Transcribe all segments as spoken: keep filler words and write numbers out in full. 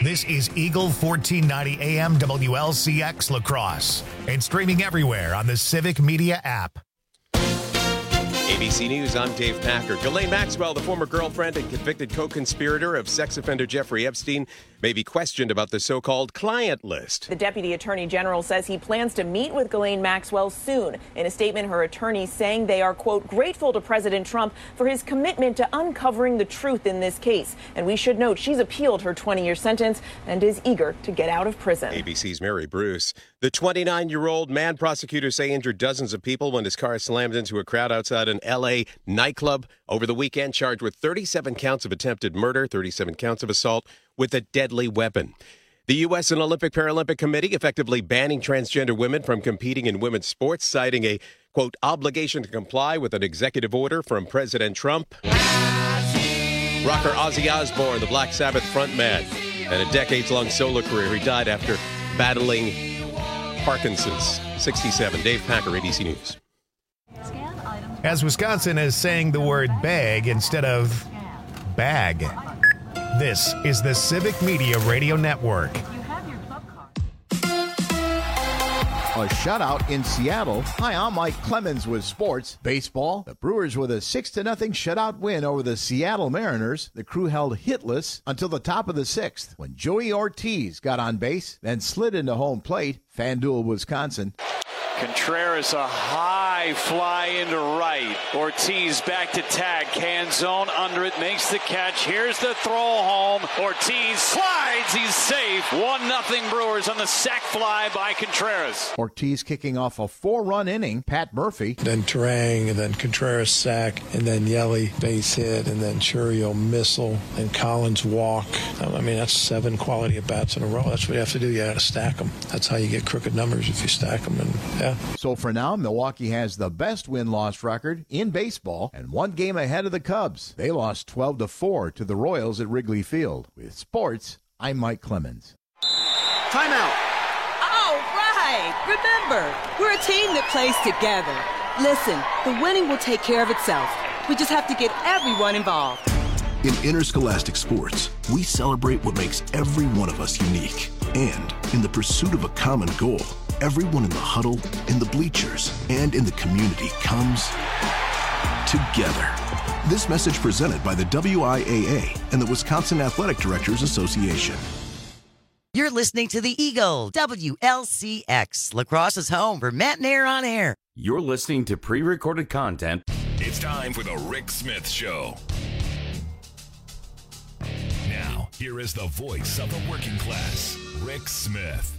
This is Eagle fourteen ninety A M W L C X La Crosse and streaming everywhere on the Civic Media app. A B C News, I'm Dave Packer. Ghislaine Maxwell, the former girlfriend and convicted co-conspirator of sex offender Jeffrey Epstein, may be questioned about the so-called client list. The Deputy Attorney General says he plans to meet with Ghislaine Maxwell soon. In a statement, her attorney saying they are, quote, grateful to President Trump for his commitment to uncovering the truth in this case. And we should note she's appealed her twenty-year sentence and is eager to get out of prison. A B C's Mary Bruce. The twenty-nine-year-old man prosecutors say injured dozens of people when his car slammed into a crowd outside an L A nightclub over the weekend, charged with thirty-seven counts of attempted murder, thirty-seven counts of assault with a deadly weapon. The U S and Olympic Paralympic Committee effectively banning transgender women from competing in women's sports, citing a, quote, obligation to comply with an executive order from President Trump. Rocker Ozzy Osbourne, the Black Sabbath frontman, and a decades-long solo career. He died after battling Parkinson's, sixty-seven. Dave Packer, A B C News. As Wisconsin is saying the word bag instead of bag. This is the Civic Media Radio Network. A shutout in Seattle. Hi, I'm Mike Clemens with sports. Baseball. The Brewers with a six to nothing shutout win over the Seattle Mariners. The Crew held hitless until the top of the sixth when Joey Ortiz got on base, then slid into home plate. FanDuel, Wisconsin. Contreras, a high fly into right. Ortiz back to tag. Canzone under it, makes the catch. Here's the throw home. Ortiz slides. He's safe. one nothing Brewers on the sac fly by Contreras. Ortiz kicking off a four-run inning. Pat Murphy. Then Terang, and then Contreras sack, and then Yelly base hit, and then Churio missile, and Collins walk. I mean, that's seven quality at-bats in a row. That's what you have to do. You got to stack them. That's how you get crooked numbers if you stack them. And yeah. So for now, Milwaukee has the best win-loss record in baseball and one game ahead of the Cubs. They lost twelve to four to the Royals at Wrigley Field. With sports, I'm Mike Clemens. Timeout. All right. Remember, we're a team that plays together. Listen, the winning will take care of itself. We just have to get everyone involved. In interscholastic sports, we celebrate what makes every one of us unique. And in the pursuit of a common goal, everyone in the huddle, in the bleachers, and in the community comes together. This message presented by the W I A A and the Wisconsin Athletic Directors Association. You're listening to the Eagle, W L C X, La Crosse's home for Matt and Air on Air. You're listening to pre-recorded content. It's time for the Rick Smith Show. Now, here is the voice of the working class, Rick Smith.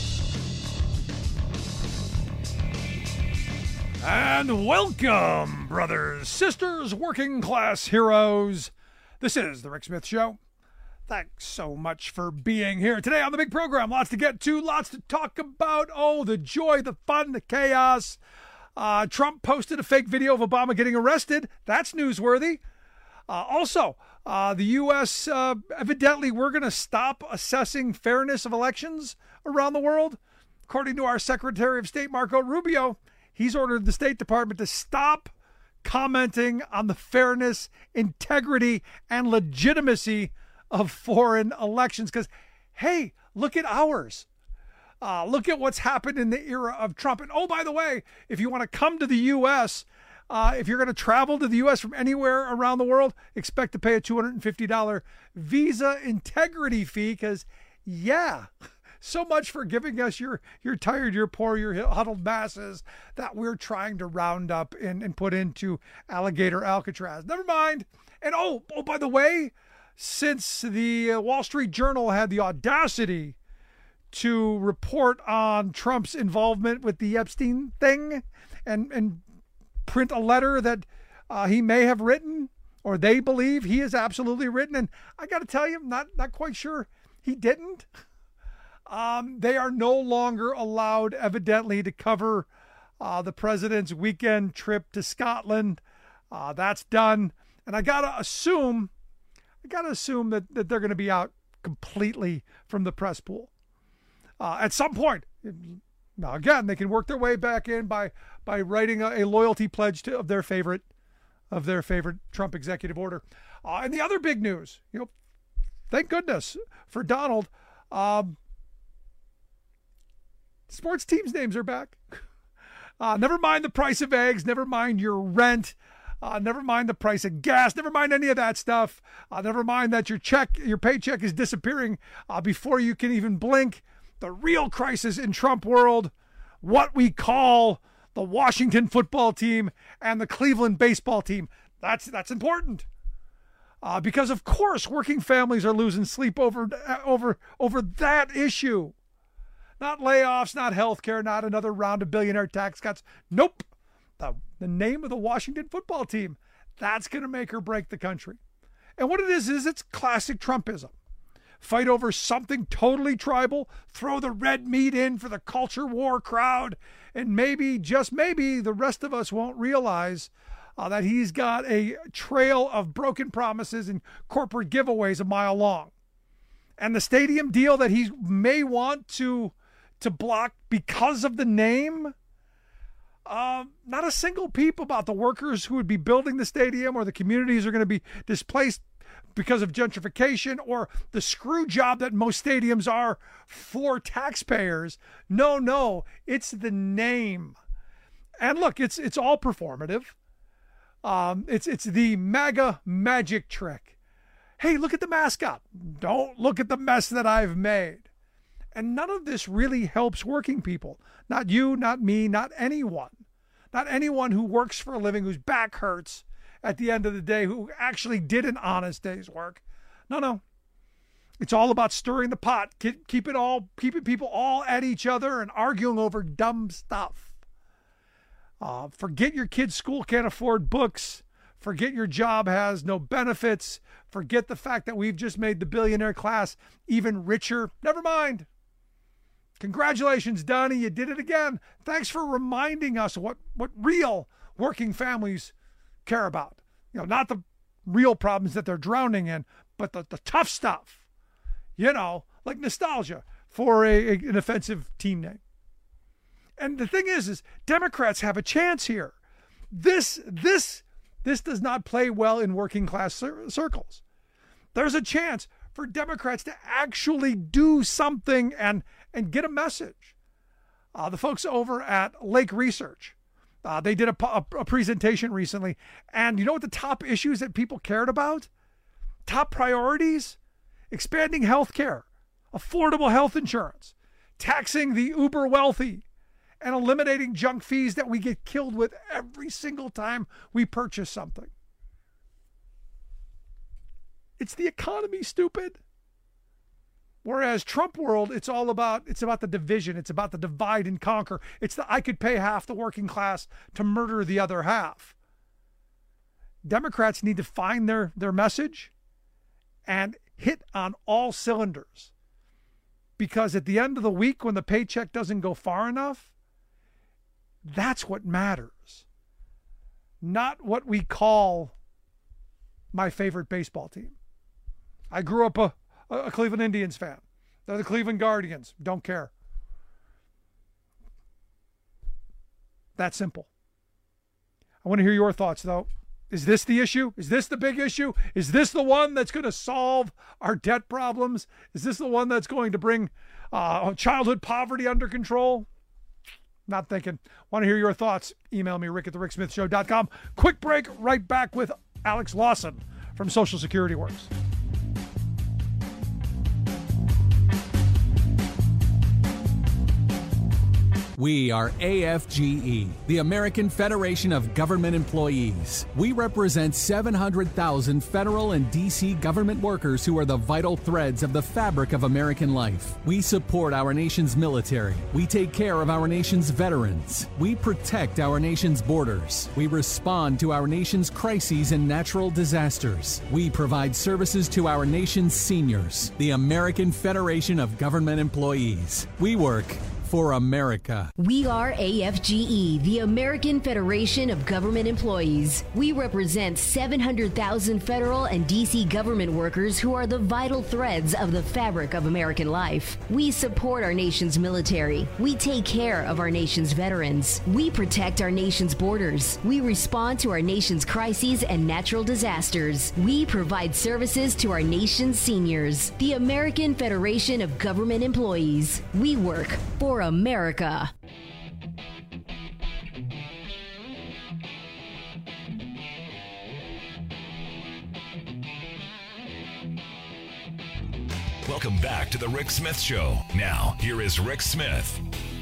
And welcome, brothers, sisters, working class heroes. This is the Rick Smith Show. Thanks so much for being here today on the big program. Lots to get to, lots to talk about. Oh, the joy, the fun, the chaos. Uh, Trump posted a fake video of Obama getting arrested. That's newsworthy. Uh, also, uh, the U S, uh, evidently, we're going to stop assessing fairness of elections around the world. According to our Secretary of State, Marco Rubio, he's ordered the State Department to stop commenting on the fairness, integrity, and legitimacy of foreign elections. Because, hey, look at ours. Uh, look at what's happened in the era of Trump. And, oh, by the way, if you want to come to the U S, uh, if you're going to travel to the U S from anywhere around the world, expect to pay a two hundred fifty dollars visa integrity fee because, yeah, so much for giving us your, your tired, your poor, your huddled masses that we're trying to round up and, and put into Alligator Alcatraz. Never mind. And, oh, oh, by the way, since the Wall Street Journal had the audacity to report on Trump's involvement with the Epstein thing and, and print a letter that uh, he may have written or they believe he has absolutely written. And I got to tell you, I'm not, not quite sure he didn't. Um, they are no longer allowed, evidently, to cover uh, the president's weekend trip to Scotland. Uh, that's done. And I got to assume, I got to assume that, that they're going to be out completely from the press pool. Uh, at some point, now again, they can work their way back in by by writing a, a loyalty pledge to of their favorite of their favorite Trump executive order. Uh, and the other big news, you know, thank goodness for Donald. Um, sports teams' names are back. Uh, never mind the price of eggs. Never mind your rent. Uh, never mind the price of gas. Never mind any of that stuff. Uh, never mind that your check, your paycheck is disappearing uh, before you can even blink. The real crisis in Trump world, what we call the Washington football team and the Cleveland baseball team. That's that's important. Uh, because of course working families are losing sleep over over over that issue. Not layoffs, not health care, not another round of billionaire tax cuts. Nope. The, the name of the Washington football team. That's going to make or break the country. And what it is, is it's classic Trumpism. Fight over something totally tribal, throw the red meat in for the culture war crowd, and maybe, just maybe, the rest of us won't realize uh, that he's got a trail of broken promises and corporate giveaways a mile long. And the stadium deal that he may want to, to block because of the name, uh, not a single peep about the workers who would be building the stadium or the communities are going to be displaced because of gentrification or the screw job that most stadiums are for taxpayers. No, no, it's the name. And look, it's it's all performative. Um, it's it's the MAGA magic trick. Hey, look at the mascot. Don't look at the mess that I've made. And none of this really helps working people. Not you, not me, not anyone. Not anyone who works for a living, whose back hurts at the end of the day, who actually did an honest day's work. No, no. It's all about stirring the pot, keep, keep it all, keeping people all at each other and arguing over dumb stuff. Uh, forget your kid's school can't afford books. Forget your job has no benefits. Forget the fact that we've just made the billionaire class even richer. Never mind. Congratulations, Donnie. You did it again. Thanks for reminding us what, what real working families care about. You know, not the real problems that they're drowning in, but the, the tough stuff. You know, like nostalgia for a, a, an offensive team name. And the thing is, is Democrats have a chance here. This, this, this does not play well in working class cir- circles. There's a chance for Democrats to actually do something and, and get a message. Uh, the folks over at Lake Research, uh, they did a, a, a presentation recently. And you know what the top issues that people cared about? Top priorities? Expanding health care, affordable health insurance, taxing the uber wealthy, and eliminating junk fees that we get killed with every single time we purchase something. It's the economy, stupid. Whereas Trump world, it's all about, it's about the division. It's about the divide and conquer. It's the, I could pay half the working class to murder the other half. Democrats need to find their, their message and hit on all cylinders. Because at the end of the week, when the paycheck doesn't go far enough, that's what matters. Not what we call my favorite baseball team. I grew up a, a Cleveland Indians fan. They're the Cleveland Guardians. Don't care. That simple. I want to hear your thoughts, though. Is this the issue? Is this the big issue? Is this the one that's going to solve our debt problems? Is this the one that's going to bring uh, childhood poverty under control? Not thinking. Want to hear your thoughts? Email me, rick at the rick smith show dot com. Quick break, right back with Alex Lawson from Social Security Works. We are A F G E, the American Federation of Government Employees. We represent seven hundred thousand federal and D C government workers who are the vital threads of the fabric of American life. We support our nation's military. We take care of our nation's veterans. We protect our nation's borders. We respond to our nation's crises and natural disasters. We provide services to our nation's seniors. The American Federation of Government Employees. We work for America. We are A F G E, the American Federation of Government Employees. We represent seven hundred thousand federal and D C government workers who are the vital threads of the fabric of American life. We support our nation's military. We take care of our nation's veterans. We protect our nation's borders. We respond to our nation's crises and natural disasters. We provide services to our nation's seniors. The American Federation of Government Employees. We work for America. Welcome back to the Rick Smith Show. Now, here is Rick Smith.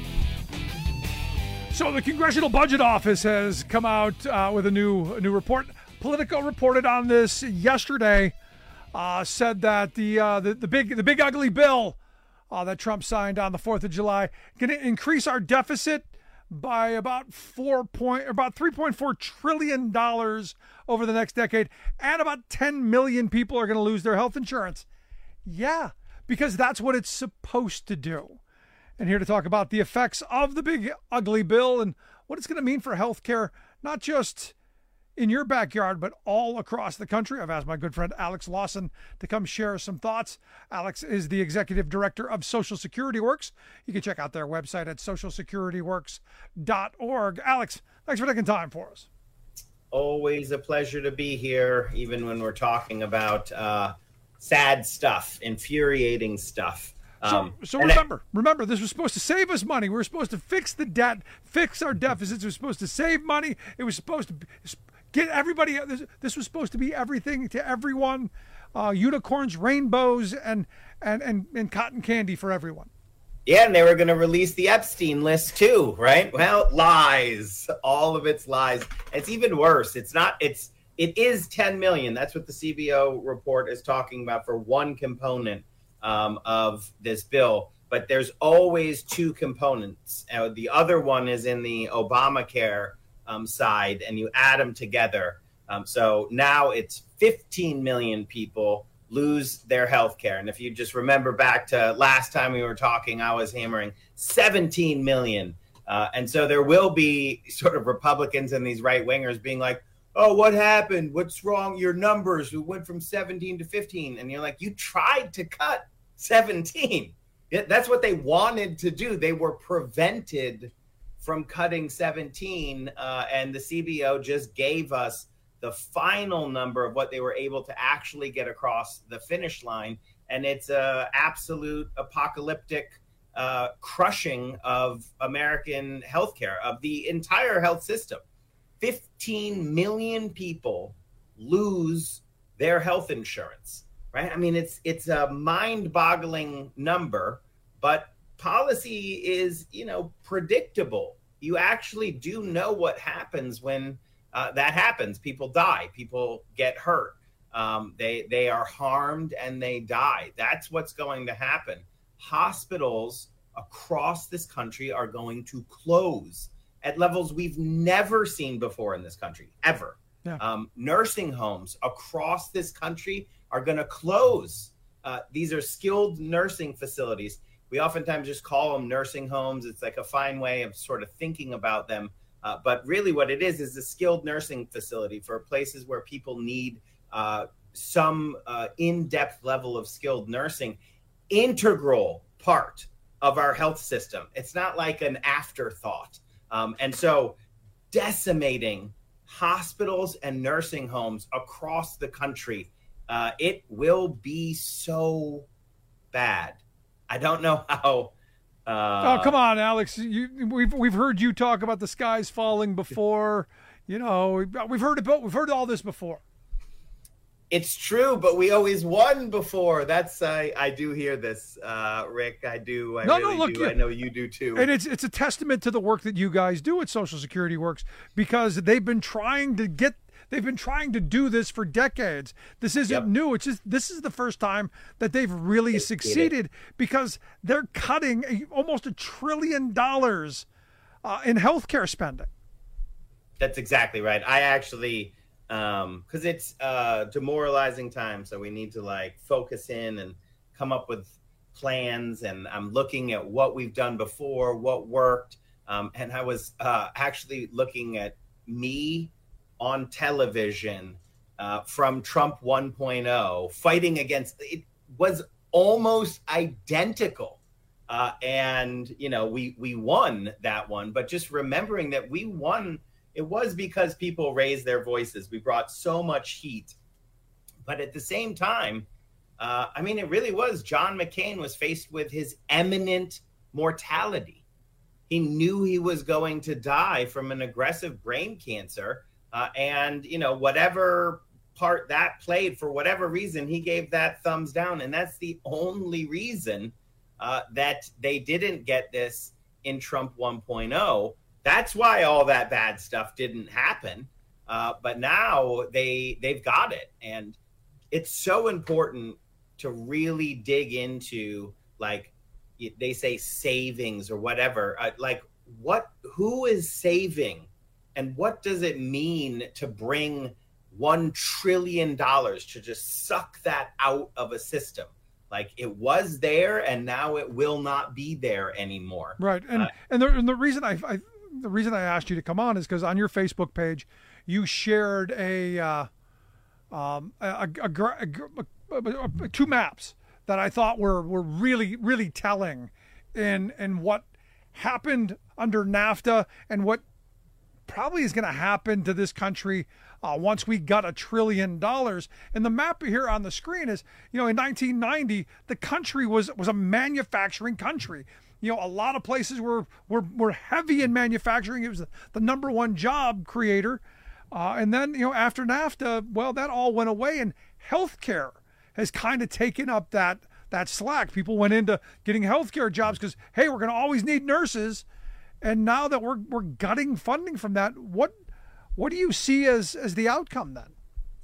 So the Congressional Budget Office has come out uh, with a new a new report. Politico reported on this yesterday. Uh, said that the, uh, the the big the big ugly bill uh, that Trump signed on the fourth of July going to increase our deficit by about four point about three point four trillion dollars over the next decade, and about ten million people are going to lose their health insurance. Yeah, because that's what it's supposed to do. And here to talk about the effects of the big ugly bill and what it's going to mean for healthcare, not just in your backyard, but all across the country. I've asked my good friend Alex Lawson to come share some thoughts. Alex is the executive director of Social Security Works. You can check out their website at social security works dot org. Alex, thanks for taking time for us. Always a pleasure to be here, even when we're talking about uh, sad stuff, infuriating stuff. Um, so, so remember, I, remember, this was supposed to save us money. We were supposed to fix the debt, fix our deficits. It was supposed to save money. It was supposed to get everybody. This, this was supposed to be everything to everyone, uh, unicorns, rainbows, and, and and and cotton candy for everyone. Yeah, and they were going to release the Epstein list too, right? Well, lies. All of it's lies. It's even worse. It's not. It's it is ten million. That's what the C B O report is talking about for one component Um, of this bill, but there's always two components. Uh, the other one is in the Obamacare um, side, and you add them together. Um, so now it's fifteen million people lose their health care. And if you just remember back to last time we were talking, I was hammering seventeen million. Uh, and so there will be sort of Republicans and these right wingers being like, oh, what happened? What's wrong? Your numbers, we went from seventeen to fifteen. And you're like, you tried to cut seventeen. That's what they wanted to do. They were prevented from cutting seventeen. Uh, and the C B O just gave us the final number of what they were able to actually get across the finish line. And it's a absolute apocalyptic uh, crushing of American healthcare, of the entire health system. fifteen million people lose their health insurance, right? I mean, it's it's a mind-boggling number, but policy is, you know, predictable. You actually do know what happens when uh, that happens. People die, people get hurt, um, they they are harmed and they die. That's what's going to happen. Hospitals across this country are going to close at levels we've never seen before in this country, ever. Yeah. Um, nursing homes across this country are going to close. Uh, these are skilled nursing facilities. We oftentimes just call them nursing homes. It's like a fine way of sort of thinking about them. Uh, but really what it is is a skilled nursing facility for places where people need uh, some uh, in-depth level of skilled nursing. Integral part of our health system. It's not like an afterthought. Um, and so decimating hospitals and nursing homes across the country, uh, it will be so bad. I don't know how. Uh, oh, come on, Alex. You, we've we've heard you talk about the skies falling before. You know, we've heard about we've heard all this before. It's true, but we always won before. That's I, I do hear this, uh, Rick. I do. I no, really no, look, do. I know you do too. And it's it's a testament to the work that you guys do at Social Security Works, because they've been trying to get they've been trying to do this for decades. This isn't yep. new. It's just this is the first time that they've really they succeeded, because they're cutting a, almost a trillion dollars uh, in healthcare spending. That's exactly right. I actually. Um, cause it's, uh, demoralizing time. So we need to like focus in and come up with plans, and I'm looking at what we've done before, what worked. Um, and I was uh, actually looking at me on television uh, from Trump one point oh, fighting against, it was almost identical. Uh, and, you know, we, we won that one, but just remembering that we won, it was because people raised their voices. We brought so much heat, but at the same time, uh, I mean, it really was, John McCain was faced with his imminent mortality. He knew he was going to die from an aggressive brain cancer. Uh, and, you know, whatever part that played, for whatever reason, he gave that thumbs down. And that's the only reason uh, that they didn't get this in Trump one point oh. That's why all that bad stuff didn't happen. Uh, but now they, they've got it. And it's so important to really dig into, like, they say savings or whatever, uh, like what, who is saving and what does it mean to bring one trillion dollars to just suck that out of a system? Like, it was there and now it will not be there anymore. Right. And, uh, and, the, and the reason I, I, the reason I asked you to come on is because on your Facebook page, you shared a, uh, um, a, a, a, a, a, two maps that I thought were, were really, really telling in, in what happened under NAFTA and what probably is going to happen to this country uh, once we got a trillion dollars. And the map here on the screen is, you know, in nineteen ninety, the country was, was a manufacturing country. You know, a lot of places were, were, were heavy in manufacturing. It was the, the number one job creator. Uh, and then, you know, after NAFTA, well, that all went away, and healthcare has kind of taken up that that slack. People went into getting healthcare jobs because, hey, we're going to always need nurses. And now that we're we're gutting funding from that, what what do you see as as the outcome then?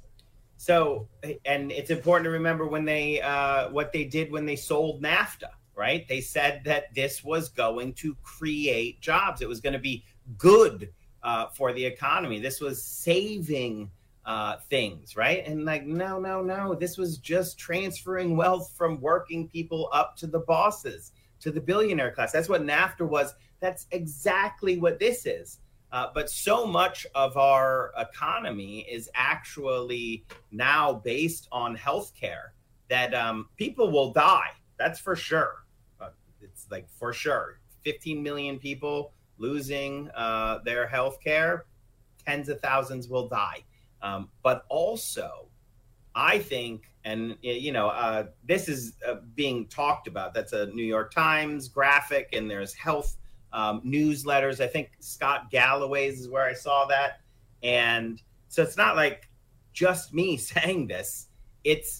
So, and it's important to remember when they uh, what they did when they sold NAFTA, right? They said that this was going to create jobs. It was going to be good uh, for the economy. This was saving Uh, things, right? And like, no, no, no, this was just transferring wealth from working people up to the bosses, to the billionaire class. That's what NAFTA was. That's exactly what this is. Uh, but so much of our economy is actually now based on healthcare that um, people will die. That's for sure. Uh, it's like for sure. fifteen million people losing uh, their healthcare, tens of thousands will die. Um, but also, I think, and, you know, uh, this is uh, being talked about. That's a New York Times graphic, and there's health um, newsletters. I think Scott Galloway's is where I saw that. And so it's not like just me saying this. It's,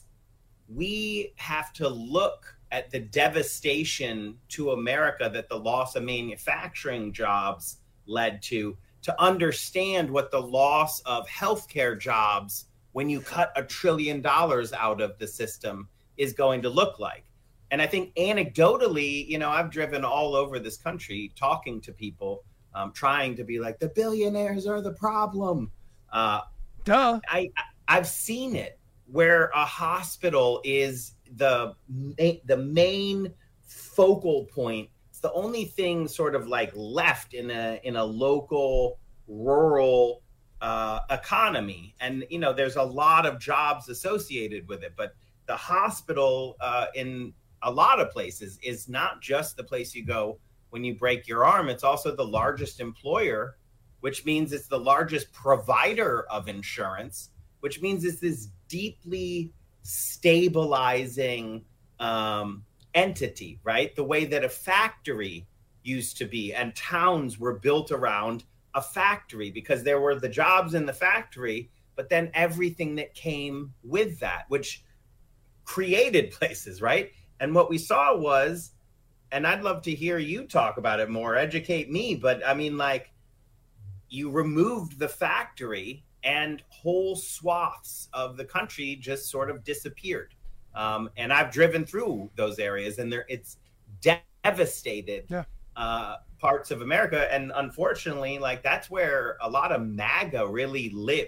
we have to look at the devastation to America that the loss of manufacturing jobs led to, to understand what the loss of healthcare jobs when you cut a trillion dollars out of the system is going to look like. And I think anecdotally, you know, I've driven all over this country talking to people, um, trying to be like, the billionaires are the problem. Uh, Duh. I, I've seen it where a hospital is the, the main focal point. It's the only thing sort of like left in a in a local rural uh, economy. And, you know, there's a lot of jobs associated with it. But the hospital uh, in a lot of places is not just the place you go when you break your arm. It's also the largest employer, which means it's the largest provider of insurance, which means it's this deeply stabilizing um entity, right? The way that a factory used to be, and towns were built around a factory because there were the jobs in the factory, but then everything that came with that, which created places, right? And what we saw was, and I'd love to hear you talk about it more, educate me, but I mean, like, you removed the factory and whole swaths of the country just sort of disappeared. Um, and I've driven through those areas, and there it's devastated yeah. uh, parts of America. And unfortunately, like, that's where a lot of MAGA really lives.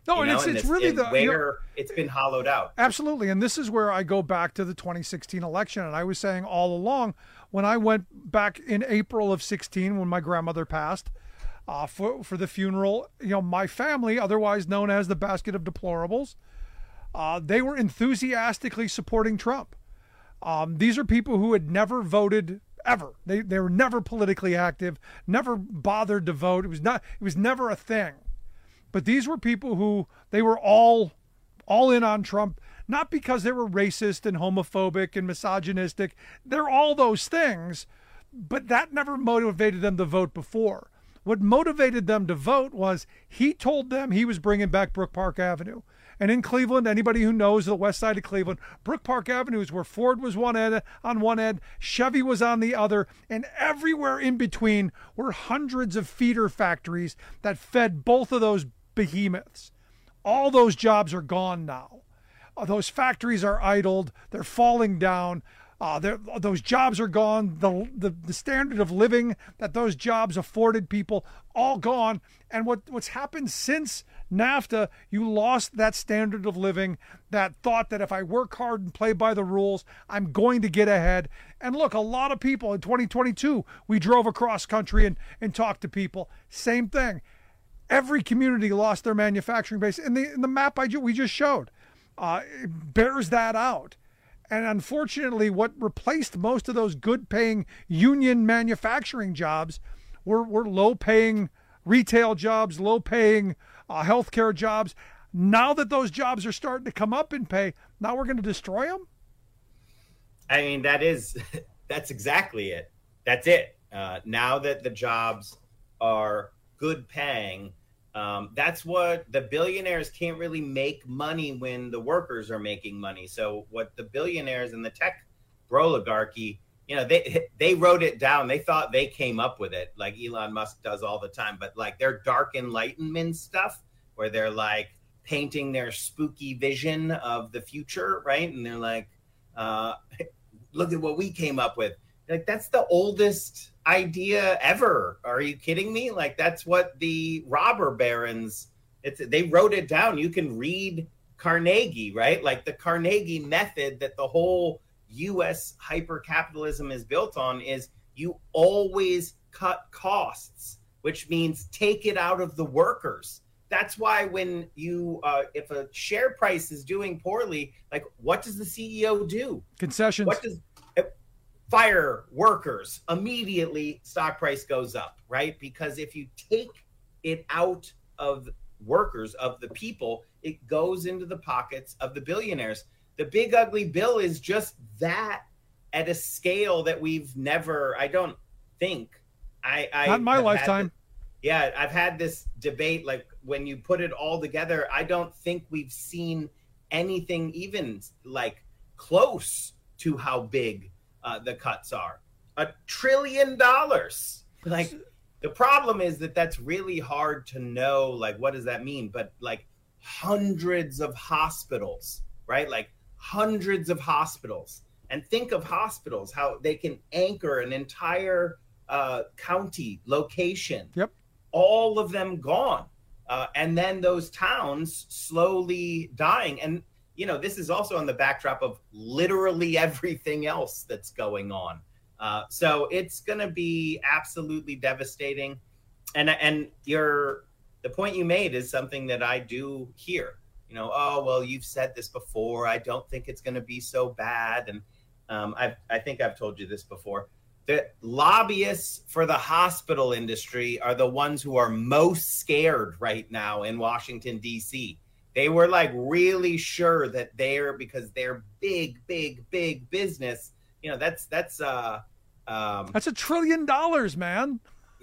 No, and know, it's, and it's this, really and the where you know, it's been hollowed out. Absolutely. And this is where I go back to the twenty sixteen election. And I was saying all along, when I went back in April of sixteen, when my grandmother passed, uh, for, for the funeral, you know, my family, otherwise known as the Basket of Deplorables, uh, they were enthusiastically supporting Trump. Um, these are people who had never voted ever. They they were never politically active, never bothered to vote. It was not. It was never a thing. But these were people who they were all all in on Trump, not because they were racist and homophobic and misogynistic. They're all those things, but that never motivated them to vote before. What motivated them to vote was he told them he was bringing back Brook Park Avenue. And in Cleveland, anybody who knows the west side of Cleveland, Brook Park Avenue is where Ford was one end, on one end, Chevy was on the other, and everywhere in between were hundreds of feeder factories that fed both of those behemoths. All those jobs are gone now. Uh, those factories are idled. They're falling down. Uh, those jobs are gone. The, the the standard of living that those jobs afforded people, all gone. And what, what's happened since NAFTA, you lost that standard of living, that thought that if I work hard and play by the rules, I'm going to get ahead. And look, a lot of people in twenty twenty-two, we drove across country and, and talked to people. Same thing. Every community lost their manufacturing base. And the, the map I ju- we just showed uh, it bears that out. And unfortunately, what replaced most of those good-paying union manufacturing jobs were, were low-paying retail jobs, low-paying uh, healthcare jobs. Now that those jobs are starting to come up in pay, now we're going to destroy them? I mean, that is, that's exactly it. That's it. Uh, now that the jobs are good-paying, Um, that's what the billionaires can't really make money when the workers are making money. So what the billionaires and the tech oligarchy, you know, they they wrote it down. They thought they came up with it, like Elon Musk does all the time. But like their dark enlightenment stuff, where they're like painting their spooky vision of the future, right? And they're like, uh, look at what we came up with. Like, that's the oldest idea ever. Are you kidding me? Like, that's what the robber barons, it's, they wrote it down. You can read Carnegie, right? Like the Carnegie method that the whole U S hyper-capitalism is built on is you always cut costs, which means take it out of the workers. That's why when you, uh, if a share price is doing poorly, like what does the C E O do? Concessions. What does fire workers? Immediately stock price goes up, right? Because if you take it out of workers, of the people, it goes into the pockets of the billionaires. The big ugly bill is just that at a scale that we've never, I don't think I, I not in my lifetime. This, yeah. I've had this debate, like when you put it all together, I don't think we've seen anything even like close to how big Uh, the cuts are. A trillion dollars. Like the problem is that that's really hard to know. Like, what does that mean? But like hundreds of hospitals, right? Like hundreds of hospitals. And think of hospitals, how they can anchor an entire uh, county location. Yep. All of them gone. Uh, and then those towns slowly dying. And you know, this is also on the backdrop of literally everything else that's going on. Uh, so it's going to be absolutely devastating. And and your the point you made is something that I do hear. You know, oh, well, you've said this before. I don't think it's going to be so bad. And um, I I think I've told you this before. The lobbyists for the hospital industry are the ones who are most scared right now in Washington, D C They were like really sure that they're, because they're big, big, big business. You know, that's that's uh, um, that's a trillion dollars, man.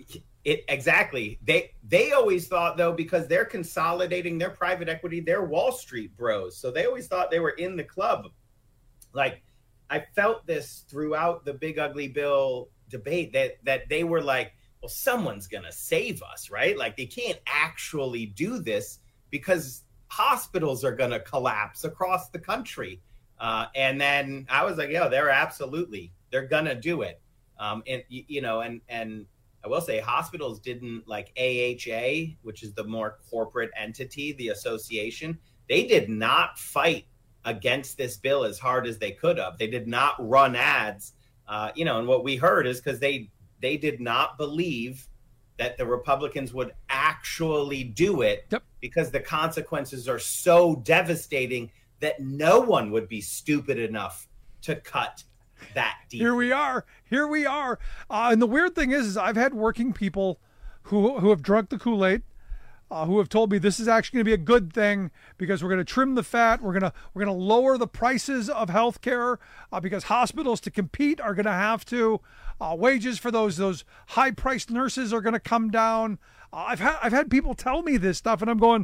It exactly. They they always thought though, because they're consolidating their private equity, they're Wall Street bros, so they always thought they were in the club. Like I felt this throughout the big ugly bill debate that that they were like, well, someone's gonna save us, right? Like they can't actually do this because hospitals are going to collapse across the country. Uh, and then I was like, yeah, they're absolutely, they're going to do it. Um, and, you know, and, and I will say hospitals didn't, like A H A, which is the more corporate entity, the association, they did not fight against this bill as hard as they could have. They did not run ads, uh, you know, and what we heard is because they they did not believe that the Republicans would actually do it yep. because the consequences are so devastating that no one would be stupid enough to cut that deep. Here we are. Here we are. Uh, and the weird thing is, is I've had working people who who have drunk the Kool-Aid, uh, who have told me this is actually going to be a good thing because we're going to trim the fat. We're going to we're going to lower the prices of healthcare uh, because hospitals to compete are going to have to. Uh, wages for those those high-priced nurses are going to come down. Uh, I've had I've had people tell me this stuff, and I'm going,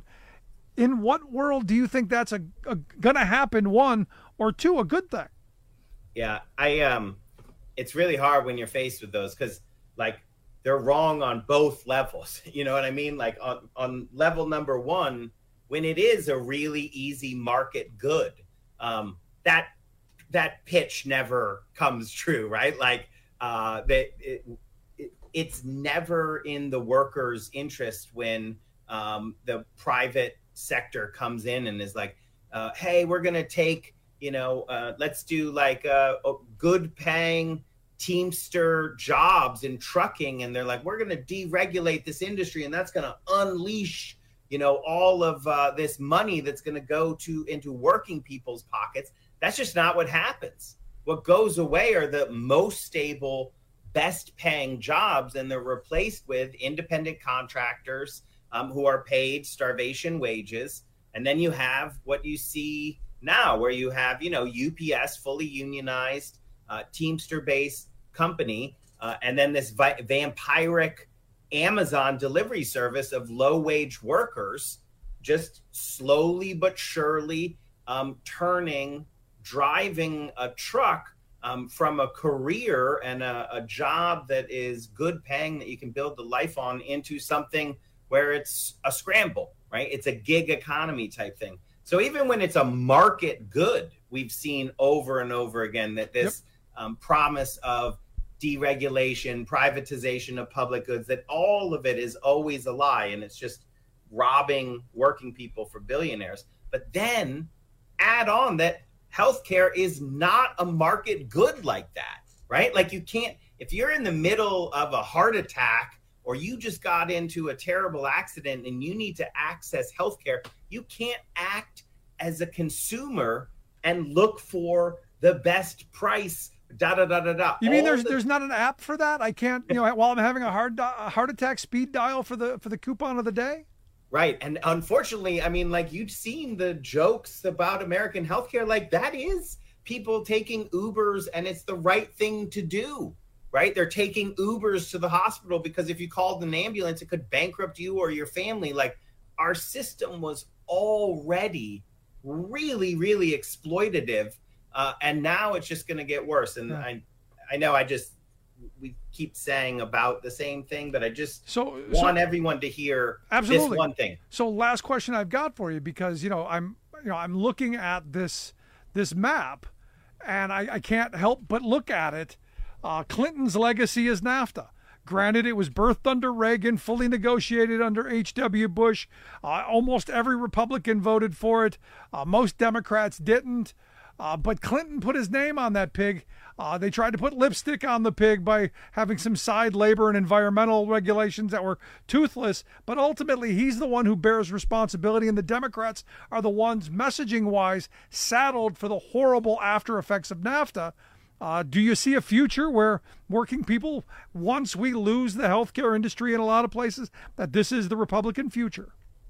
in what world do you think that's a, a going to happen? One or two, a good thing? Yeah, I um, it's really hard when you're faced with those because like they're wrong on both levels. You know what I mean? Like on on level number one, when it is a really easy market good, um, that that pitch never comes true, right? Like. Uh, that it, it, it's never in the workers' interest when um, the private sector comes in and is like, uh, hey, we're going to take, you know, uh, let's do like uh, good paying Teamster jobs in trucking. And they're like, we're going to deregulate this industry and that's going to unleash, you know, all of uh, this money that's going to go to into working people's pockets. That's just not what happens. What goes away are the most stable, best paying jobs, and they're replaced with independent contractors um, who are paid starvation wages. And then you have what you see now, where you have, you know, U P S, fully unionized, uh, Teamster-based company, uh, and then this vi- vampiric Amazon delivery service of low-wage workers just slowly but surely um, turning driving a truck um, from a career and a, a job that is good paying that you can build the life on into something where it's a scramble, right? It's a gig economy type thing. So even when it's a market good, we've seen over and over again that this yep. um, promise of deregulation, privatization of public goods, that all of it is always a lie. And it's just robbing working people for billionaires. But then add on that healthcare is not a market good like that, right? Like you can't, if you're in the middle of a heart attack or you just got into a terrible accident and you need to access healthcare, you can't act as a consumer and look for the best price. Da da da da da. You mean All there's the- there's not an app for that? I can't, you know, while I'm having a heart di- a heart attack, speed dial for the for the coupon of the day. Right. And unfortunately, I mean, like you've seen the jokes about American healthcare, like that is people taking Ubers and it's the right thing to do, right? They're taking Ubers to the hospital because if you called an ambulance, it could bankrupt you or your family. Like our system was already really, really exploitative. Uh, and now it's just going to get worse. And yeah. I, I know I just, we keep saying about the same thing, but I just so, want so, everyone to hear absolutely. this one thing. So last question I've got for you, because, you know, I'm, you know, I'm looking at this, this map and I, I can't help but look at it. Uh, Clinton's legacy is NAFTA. Granted, it was birthed under Reagan, fully negotiated under H W Bush. Uh, almost every Republican voted for it. Uh, most Democrats didn't. Uh, but Clinton put his name on that pig. Uh, they tried to put lipstick on the pig by having some side labor and environmental regulations that were toothless. But ultimately, he's the one who bears responsibility, and the Democrats are the ones, messaging-wise, saddled for the horrible after effects of NAFTA. Uh, do you see a future where working people, once we lose the healthcare industry in a lot of places, that this is the Republican future?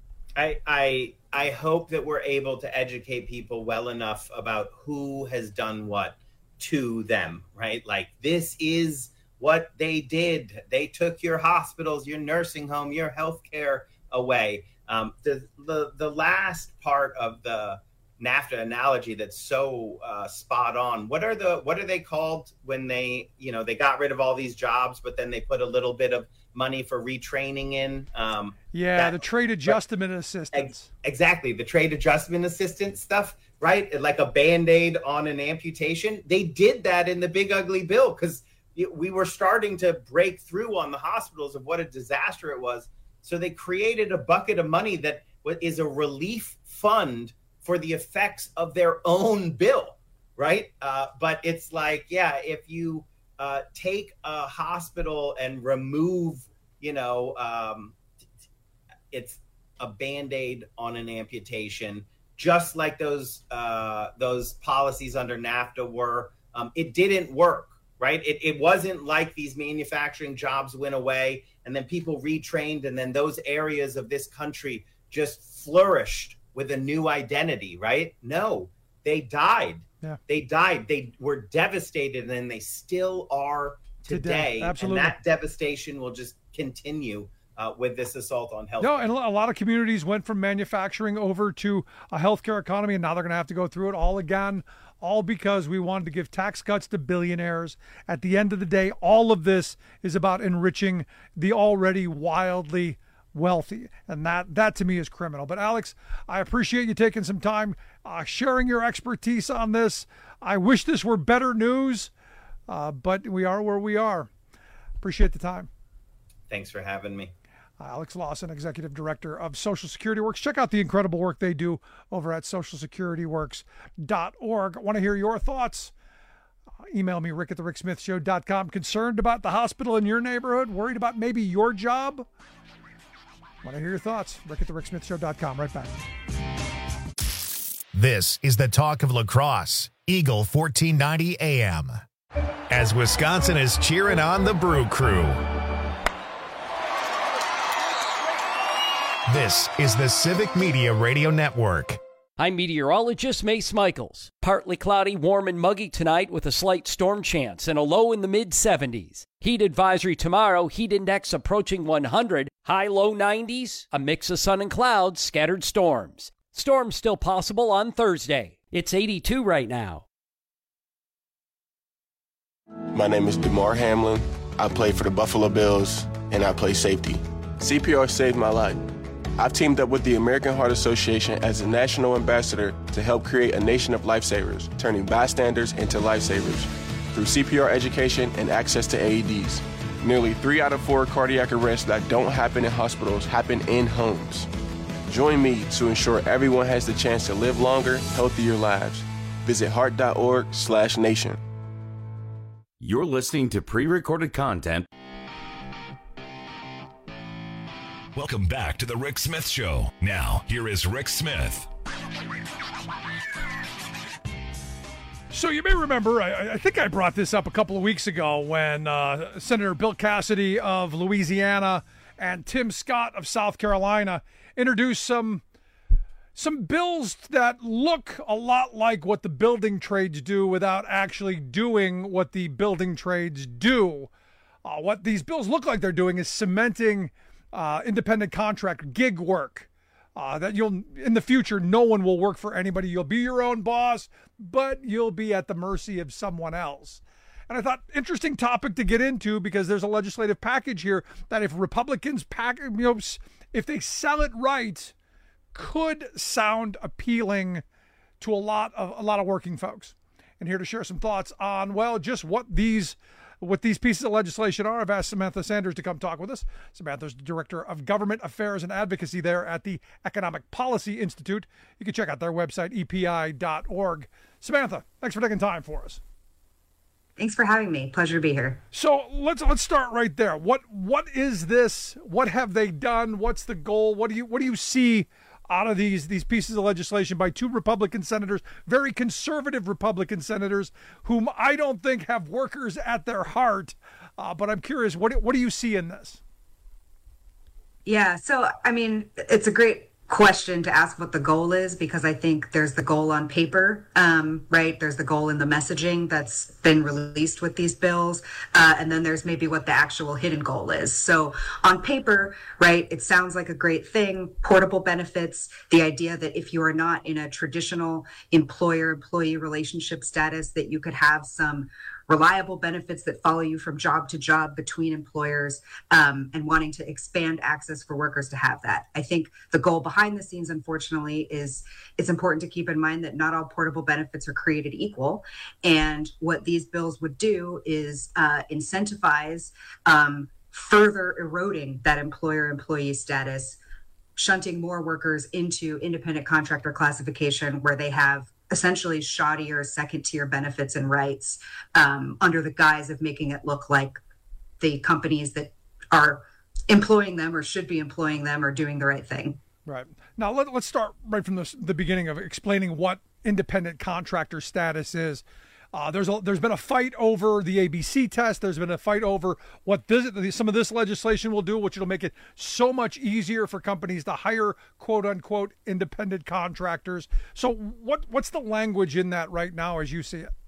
I, I I hope that we're able to educate people well enough about who has done what to them, right? Like this is what they did. They took your hospitals, your nursing home, your healthcare away. Um, the the the last part of the NAFTA analogy that's so uh, spot on. What are the what are they called when they you know they got rid of all these jobs, but then they put a little bit of money for retraining in? Um, yeah, that, the trade adjustment but, assistance. Ex- exactly, the trade adjustment assistance stuff, right? Like a Band-Aid on an amputation. They did that in the big ugly bill because we were starting to break through on the hospitals of what a disaster it was. So they created a bucket of money that is a relief fund for the effects of their own bill, right? Uh, but it's like, yeah, if you uh, take a hospital and remove, you know, um, it's a Band-Aid on an amputation, just like those uh, those policies under NAFTA were, um, it didn't work. Right. It, it wasn't like these manufacturing jobs went away and then people retrained and then those areas of this country just flourished with a new identity. Right. No, they died. Yeah. They died. They were devastated and they still are today. today. Absolutely. And that devastation will just continue uh, with this assault on health. No, and a lot of communities went from manufacturing over to a healthcare economy, and now they're going to have to go through it all again. All because we wanted to give tax cuts to billionaires. At the end of the day, all of this is about enriching the already wildly wealthy. And that, that to me is criminal. But Alex, I appreciate you taking some time, uh, sharing your expertise on this. I wish this were better news, uh, but we are where we are. Appreciate the time. Thanks for having me. Alex Lawson, Executive Director of Social Security Works. Check out the incredible work they do over at social security works dot org. I want to hear your thoughts. Uh, email me, rick at the rick smith show dot com. Concerned about the hospital in your neighborhood? Worried about maybe your job? I want to hear your thoughts. rick at the rick smith show dot com. Right back. This is the talk of lacrosse. Eagle fourteen ninety A M. As Wisconsin is cheering on the Brew Crew. This is the Civic Media Radio Network. I'm meteorologist Mace Michaels. Partly cloudy, warm and muggy tonight with a slight storm chance and a low in the mid seventies. Heat advisory tomorrow, heat index approaching one hundred, high low nineties, a mix of sun and clouds, scattered storms. Storms still possible on Thursday. It's eighty-two right now. My name is DeMar Hamlin. I play for the Buffalo Bills and I play safety. C P R saved my life. I've teamed up with the American Heart Association as a national ambassador to help create a nation of lifesavers, turning bystanders into lifesavers through C P R education and access to A E Ds. Nearly three out of four cardiac arrests that don't happen in hospitals happen in homes. Join me to ensure everyone has the chance to live longer, healthier lives. Visit heart dot org slash nation. You're listening to pre-recorded content. Welcome back to the Rick Smith Show. Now, here is Rick Smith. So you may remember, I, I think I brought this up a couple of weeks ago when uh, Senator Bill Cassidy of Louisiana and Tim Scott of South Carolina introduced some some bills that look a lot like what the building trades do without actually doing what the building trades do. Uh, what these bills look like they're doing is cementing Uh, independent contract gig work, uh, that you'll in the future no one will work for anybody. You'll be your own boss, but you'll be at the mercy of someone else. And I thought, interesting topic to get into, because there's a legislative package here that if Republicans pack, you know, if they sell it right, could sound appealing to a lot of a lot of working folks. And here to share some thoughts on, well, just what these what these pieces of legislation are, I've asked Samantha Sanders to come talk with us. Samantha's the Director of Government Affairs and Advocacy there at the Economic Policy Institute. You can check out their website, E P I dot org. Samantha, thanks for taking time for us. Thanks for having me. Pleasure to be here. So let's let's start right there. What what is this? What have they done? What's the goal? What do you what do you see out of these these pieces of legislation by two Republican senators, very conservative Republican senators, whom I don't think have workers at their heart? Uh, but I'm curious, what what do you see in this? Yeah, so I mean, it's a great question to ask what the goal is, because I think there's the goal on paper, um, right? There's the goal in the messaging that's been released with these bills. Uh, and then there's maybe what the actual hidden goal is. So on paper, right, it sounds like a great thing, portable benefits, the idea that if you are not in a traditional employer-employee relationship status, that you could have some reliable benefits that follow you from job to job between employers, um, and wanting to expand access for workers to have that. I think the goal behind the scenes, unfortunately, is it's important to keep in mind that not all portable benefits are created equal. And what these bills would do is uh, incentivize um, further eroding that employer-employee status, shunting more workers into independent contractor classification where they have essentially shoddier second-tier benefits and rights um, under the guise of making it look like the companies that are employing them or should be employing them are doing the right thing. Right. Now, let, let's start right from the, the beginning of explaining what independent contractor status is. Uh, there's a, there's been a fight over the A B C test. There's been a fight over what this, some of this legislation will do, which will make it so much easier for companies to hire quote unquote independent contractors. So what what's the language in that right now as you see it?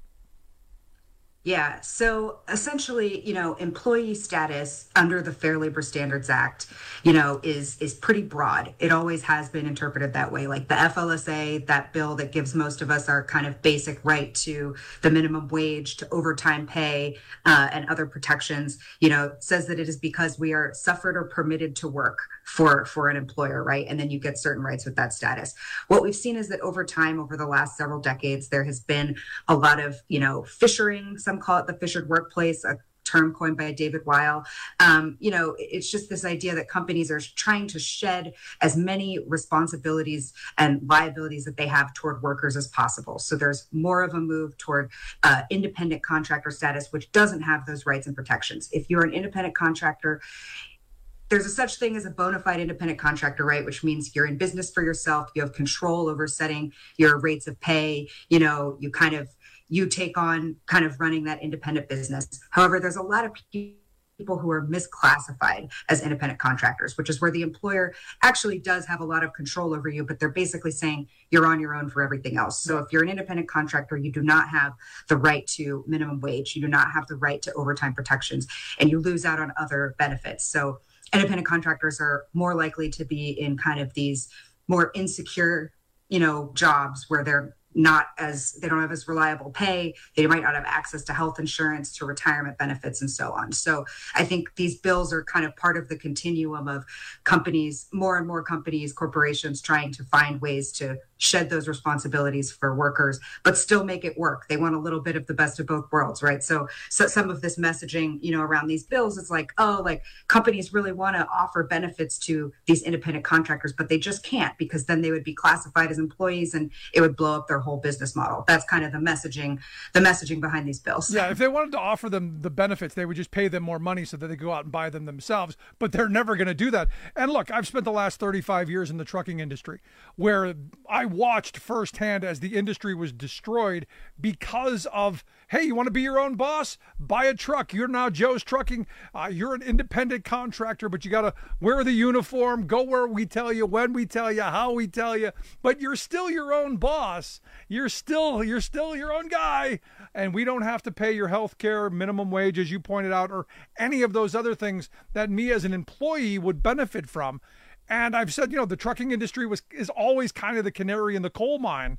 Yeah. So essentially, you know, employee status under the Fair Labor Standards Act, you know, is is pretty broad. It always has been interpreted that way. Like the F L S A, that bill that gives most of us our kind of basic right to the minimum wage, to overtime pay, uh, and other protections, you know, says that it is because we are suffered or permitted to work for for an employer, right? And then you get certain rights with that status. What we've seen is that over time, over the last several decades, there has been a lot of, you know, fishering. Some call it the fissured workplace, a term coined by David Weil. Um, you know, it's just this idea that companies are trying to shed as many responsibilities and liabilities that they have toward workers as possible. So there's more of a move toward uh, independent contractor status, which doesn't have those rights and protections. If you're an independent contractor, there's a such thing as a bona fide independent contractor, right? Which means you're in business for yourself. You have control over setting your rates of pay. You know, you kind of you take on kind of running that independent business. However, there's a lot of people who are misclassified as independent contractors, which is where the employer actually does have a lot of control over you, but they're basically saying you're on your own for everything else. So if you're an independent contractor, you do not have the right to minimum wage. You do not have the right to overtime protections, and you lose out on other benefits. So independent contractors are more likely to be in kind of these more insecure, you know, jobs where they're not as, they don't have as reliable pay. They might not have access to health insurance, to retirement benefits, and so on. So I think these bills are kind of part of the continuum of companies, more and more companies, corporations trying to find ways to shed those responsibilities for workers, but still make it work. They want a little bit of the best of both worlds, right? So, so some of this messaging, you know, around these bills is like, oh, like companies really want to offer benefits to these independent contractors, but they just can't, because then they would be classified as employees and it would blow up their whole business model. That's kind of the messaging, the messaging behind these bills. Yeah, if they wanted to offer them the benefits, they would just pay them more money so that they go out and buy them themselves, but they're never going to do that. And look, I've spent the last thirty-five years in the trucking industry where I watched firsthand as the industry was destroyed because of, hey, you want to be your own boss? Buy a truck. You're now Joe's Trucking. Uh, you're an independent contractor, but you got to wear the uniform, go where we tell you, when we tell you, how we tell you, but you're still your own boss. You're still, you're still your own guy, and we don't have to pay your health care, minimum wage, as you pointed out, or any of those other things that me as an employee would benefit from. And I've said, you know, the trucking industry was is always kind of the canary in the coal mine.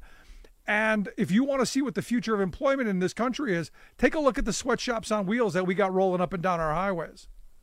And if you want to see what the future of employment in this country is, take a look at the sweatshops on wheels that we got rolling up and down our highways.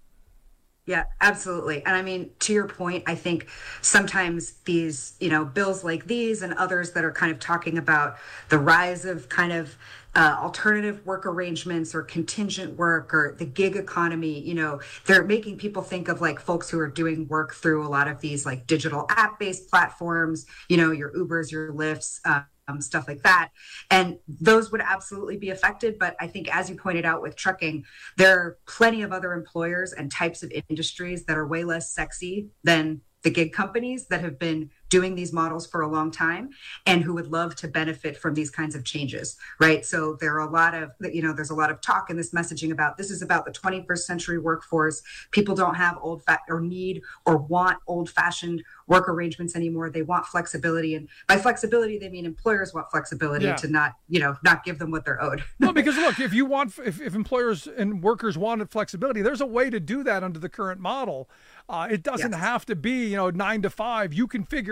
Yeah, absolutely. And I mean, to your point, I think sometimes these, you know, bills like these and others that are kind of talking about the rise of kind of uh, alternative work arrangements or contingent work or the gig economy, you know, they're making people think of like folks who are doing work through a lot of these like digital app-based platforms, you know, your Ubers, your Lyfts, uh, Um, stuff like that. And those would absolutely be affected. But I think, as you pointed out with trucking, there are plenty of other employers and types of industries that are way less sexy than the gig companies that have been doing these models for a long time and who would love to benefit from these kinds of changes, right? So there are a lot of, you know, there's a lot of talk in this messaging about this is about the twenty-first century workforce. People don't have old fa- or need or want old fashioned work arrangements anymore. They want flexibility. And by flexibility, they mean employers want flexibility yeah. to not, you know, not give them what they're owed. Well, because look, if you want, if, if employers and workers wanted flexibility, there's a way to do that under the current model. Uh, it doesn't yes. have to be, you know, nine to five. You can figure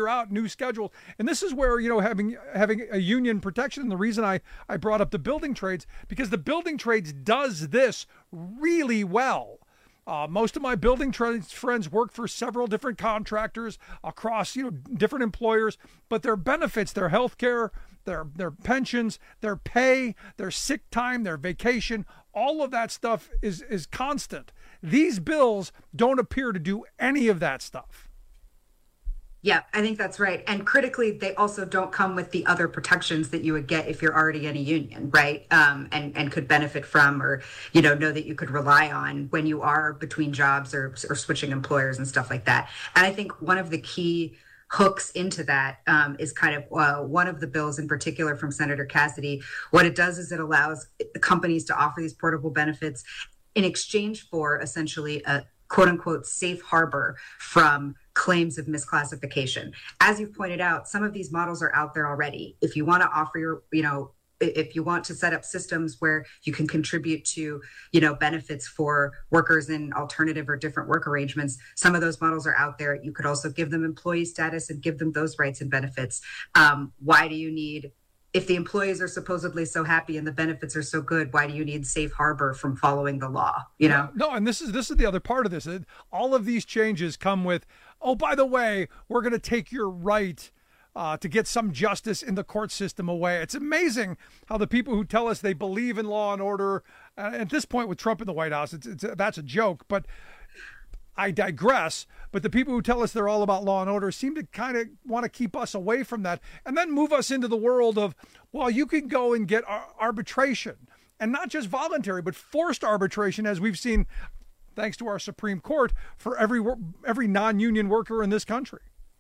figure out new schedules. And this is where, you know, having having a union protection, and the reason I, I brought up the building trades, because the building trades does this really well. Uh, most of my building trades friends work for several different contractors across, you know, different employers, but their benefits, their health care, their their pensions, their pay, their sick time, their vacation, all of that stuff is is constant. These bills don't appear to do any of that stuff. Yeah, I think that's right. And critically, they also don't come with the other protections that you would get if you're already in a union, right? Um, and, and could benefit from, or, you know, know that you could rely on when you are between jobs or, or switching employers and stuff like that. And I think one of the key hooks into that um, is kind of uh, one of the bills in particular from Senator Cassidy. What it does is it allows companies to offer these portable benefits in exchange for essentially a quote unquote safe harbor from claims of misclassification. As you've pointed out, some of these models are out there already. If you want to offer your, you know, if you want to set up systems where you can contribute to, you know, benefits for workers in alternative or different work arrangements, some of those models are out there. You could also give them employee status and give them those rights and benefits. Um, why do you need, if the employees are supposedly so happy and the benefits are so good, why do you need safe harbor from following the law? You know? No, and this is this is the other part of this. All of these changes come with, oh, by the way, we're going to take your right uh, to get some justice in the court system away. It's amazing how the people who tell us they believe in law and order, uh, at this point with Trump in the White House, it's, it's that's a joke, but I digress. But the people who tell us they're all about law and order seem to kind of want to keep us away from that and then move us into the world of, well, you can go and get ar- arbitration, and not just voluntary, but forced arbitration, as we've seen, thanks to our Supreme Court, for every every non-union worker in this country.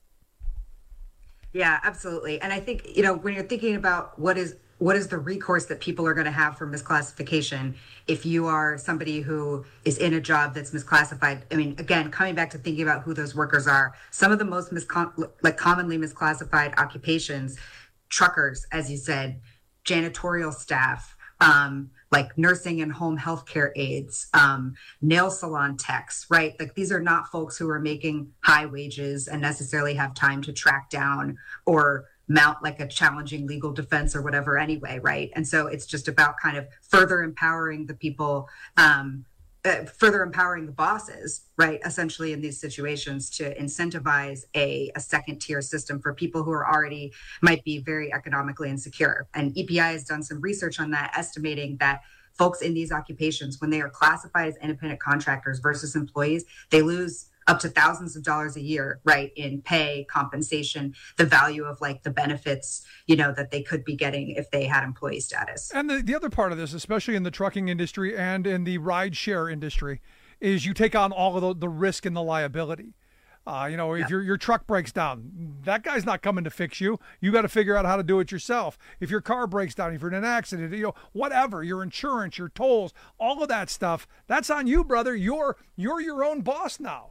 Yeah, absolutely. And I think, you know, when you're thinking about what is what is the recourse that people are going to have for misclassification if you are somebody who is in a job that's misclassified? I mean, again, coming back to thinking about who those workers are, some of the most miscon- like commonly misclassified occupations, truckers, as you said, janitorial staff, um, like nursing and home healthcare aides, um, nail salon techs, right? Like these are not folks who are making high wages and necessarily have time to track down or mount like a challenging legal defense or whatever anyway, right? And so it's just about kind of further empowering the people, um, uh, further empowering the bosses, right? Essentially in these situations to incentivize a, a second tier system for people who are already might be very economically insecure. And E P I has done some research on that, estimating that folks in these occupations, when they are classified as independent contractors versus employees, they lose up to thousands of dollars a year, right, in pay, compensation, the value of like the benefits, you know, that they could be getting if they had employee status. And the, the other part of this, especially in the trucking industry and in the rideshare industry, is you take on all of the, the risk and the liability. Uh, you know, if yeah. your your truck breaks down, that guy's not coming to fix you. You got to figure out how to do it yourself. If your car breaks down, if you're in an accident, you know, whatever, your insurance, your tolls, all of that stuff, that's on you, brother. You're you're your own boss now.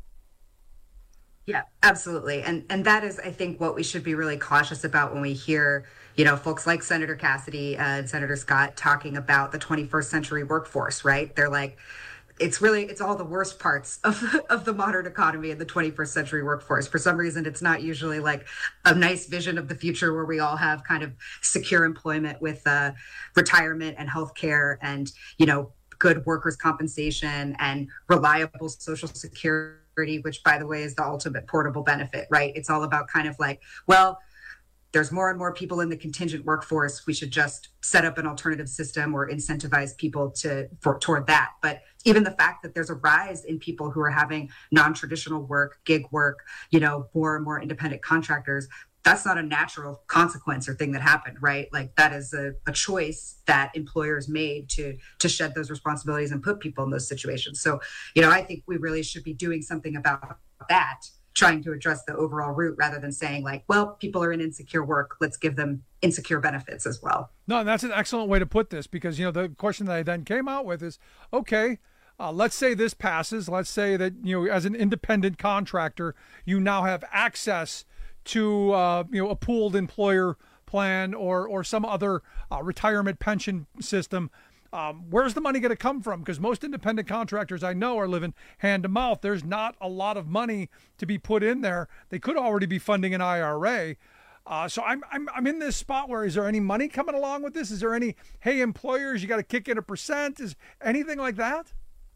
Yeah, absolutely. And and that is, I think, what we should be really cautious about when we hear, you know, folks like Senator Cassidy uh, and Senator Scott talking about the twenty-first century workforce, right? They're like, it's really, it's all the worst parts of, of the modern economy and the twenty-first century workforce. For some reason, it's not usually like a nice vision of the future where we all have kind of secure employment with uh, retirement and healthcare and, you know, good workers' compensation and reliable Social Security, which, by the way, is the ultimate portable benefit, right? It's all about kind of like, well, there's more and more people in the contingent workforce. We should just set up an alternative system or incentivize people to for, toward that. But even the fact that there's a rise in people who are having non-traditional work, gig work, you know, more and more independent contractors, that's not a natural consequence or thing that happened, right? Like that is a, a choice that employers made to to shed those responsibilities and put people in those situations. So, you know, I think we really should be doing something about that, trying to address the overall root rather than saying like, well, people are in insecure work, let's give them insecure benefits as well. No, and that's an excellent way to put this, because, you know, the question that I then came out with is, okay, Uh, let's say this passes. Let's say that, you know, as an independent contractor, you now have access to, uh, you know, a pooled employer plan or or some other uh, retirement pension system. Um, where's the money going to come from? Because most independent contractors I know are living hand to mouth. There's not a lot of money to be put in there. They could already be funding an I R A. Uh, so I'm, I'm I'm in this spot where, is there any money coming along with this? Is there any, hey, employers, you got to kick in a percent? Is anything like that?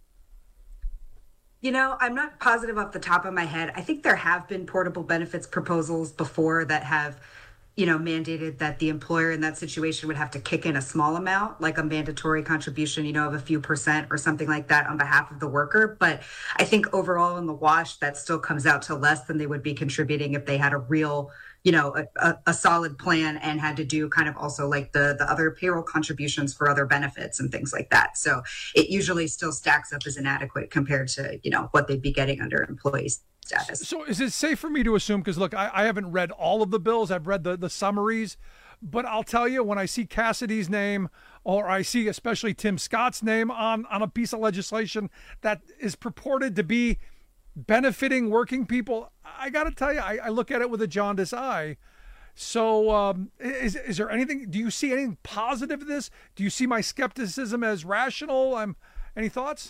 You know, I'm not positive off the top of my head. I think there have been portable benefits proposals before that have, you know, mandated that the employer in that situation would have to kick in a small amount, like a mandatory contribution, you know, of a few percent or something like that on behalf of the worker. But I think overall in the wash, that still comes out to less than they would be contributing if they had a real, you know, a, a, a solid plan and had to do kind of also like the, the other payroll contributions for other benefits and things like that. So it usually still stacks up as inadequate compared to, you know, what they'd be getting under employees. Status. So is it safe for me to assume, because look, I, I haven't read all of the bills, I've read the, the summaries, but I'll tell you, when I see Cassidy's name, or I see especially Tim Scott's name on, on a piece of legislation that is purported to be benefiting working people, I got to tell you, I, I look at it with a jaundiced eye. So um, is, is there anything, do you see anything positive in this? Do you see my skepticism as rational? Um, any thoughts?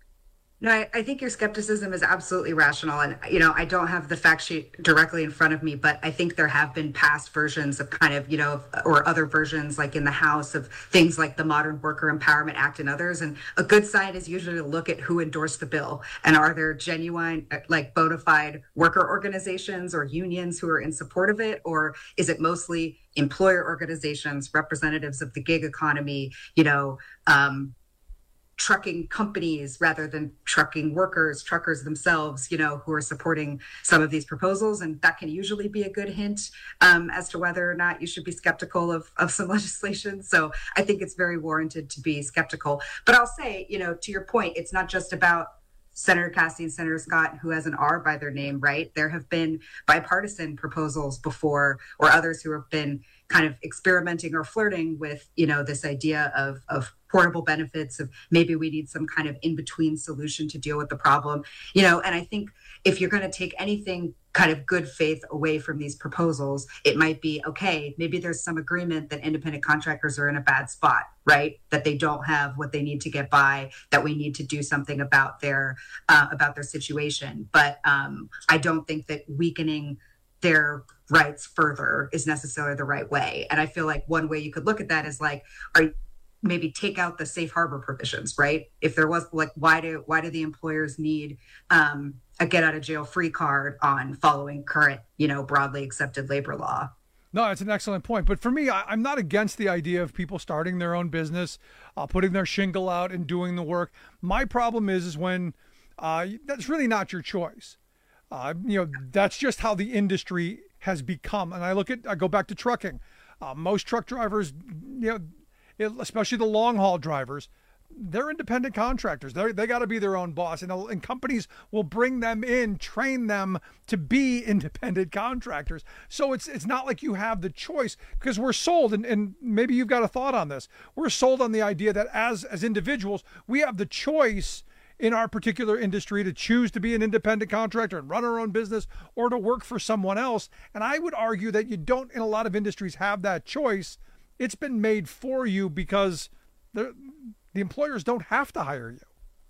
No, I, I think your skepticism is absolutely rational. And, you know, I don't have the fact sheet directly in front of me, but I think there have been past versions of kind of, you know, or other versions like in the House of things like the Modern Worker Empowerment Act and others. And a good sign is usually to look at who endorsed the bill. And are there genuine, like bona fide worker organizations or unions who are in support of it? Or is it mostly employer organizations, representatives of the gig economy, you know, um, trucking companies rather than trucking workers, truckers themselves, you know, who are supporting some of these proposals. And that can usually be a good hint um, as to whether or not you should be skeptical of, of some legislation. So I think it's very warranted to be skeptical. But I'll say, you know, to your point, it's not just about Senator Cassidy and Senator Scott, who has an R by their name, right? There have been bipartisan proposals before, or others who have been kind of experimenting or flirting with, you know, this idea of, of portable benefits, of maybe we need some kind of in-between solution to deal with the problem, you know. And I think if you're going to take anything kind of good faith away from these proposals, it might be, okay, maybe there's some agreement that independent contractors are in a bad spot, right? That they don't have what they need to get by, that we need to do something about their uh, about their situation. But um, I don't think that weakening their rights further is necessarily the right way. And I feel like one way you could look at that is like, are maybe take out the safe harbor provisions, right? If there was like, why do why do the employers need um, a get out of jail free card on following current, you know, broadly accepted labor law? No, it's an excellent point. But for me, I, I'm not against the idea of people starting their own business, uh, putting their shingle out and doing the work. My problem is, is when uh, that's really not your choice. Uh, you know, that's just how the industry has become. And I look at, I go back to trucking. Uh, most truck drivers, you know, it, especially the long haul drivers, they're independent contractors. They they got to be their own boss, and, and companies will bring them in, train them to be independent contractors. So it's it's not like you have the choice, because we're sold, and, and maybe you've got a thought on this. We're sold on the idea that as as individuals, we have the choice in our particular industry to choose to be an independent contractor and run our own business, or to work for someone else. And I would argue that you don't, in a lot of industries, have that choice. It's been made for you because the the employers don't have to hire you.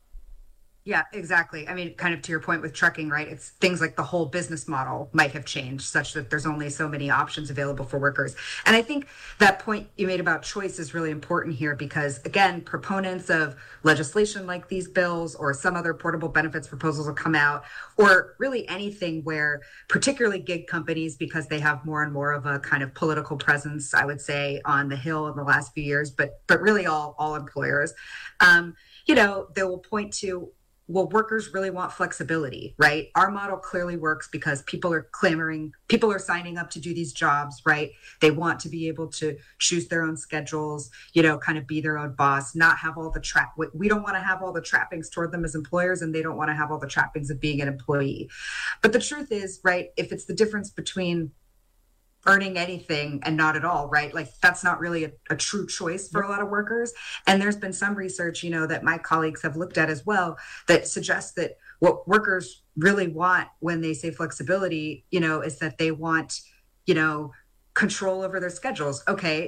Yeah, exactly. I mean, kind of to your point with trucking, right? It's things like the whole business model might have changed such that there's only so many options available for workers. And I think that point you made about choice is really important here because, again, proponents of legislation like these bills or some other portable benefits proposals will come out, or really anything where particularly gig companies, because they have more and more of a kind of political presence, I would say, on the Hill in the last few years, but but really all, all employers, um, you know, they will point to, well, workers really want flexibility, right? Our model clearly works because people are clamoring, people are signing up to do these jobs, right? They want to be able to choose their own schedules, you know, kind of be their own boss, not have all the trap. We don't want to have all the trappings toward them as employers, and they don't want to have all the trappings of being an employee. But the truth is, right, if it's the difference between earning anything and not at all, right? Like that's not really a, a true choice for a lot of workers. And there's been some research, you know, that my colleagues have looked at as well that suggests that what workers really want when they say flexibility, you know, is that they want, you know, control over their schedules. Okay,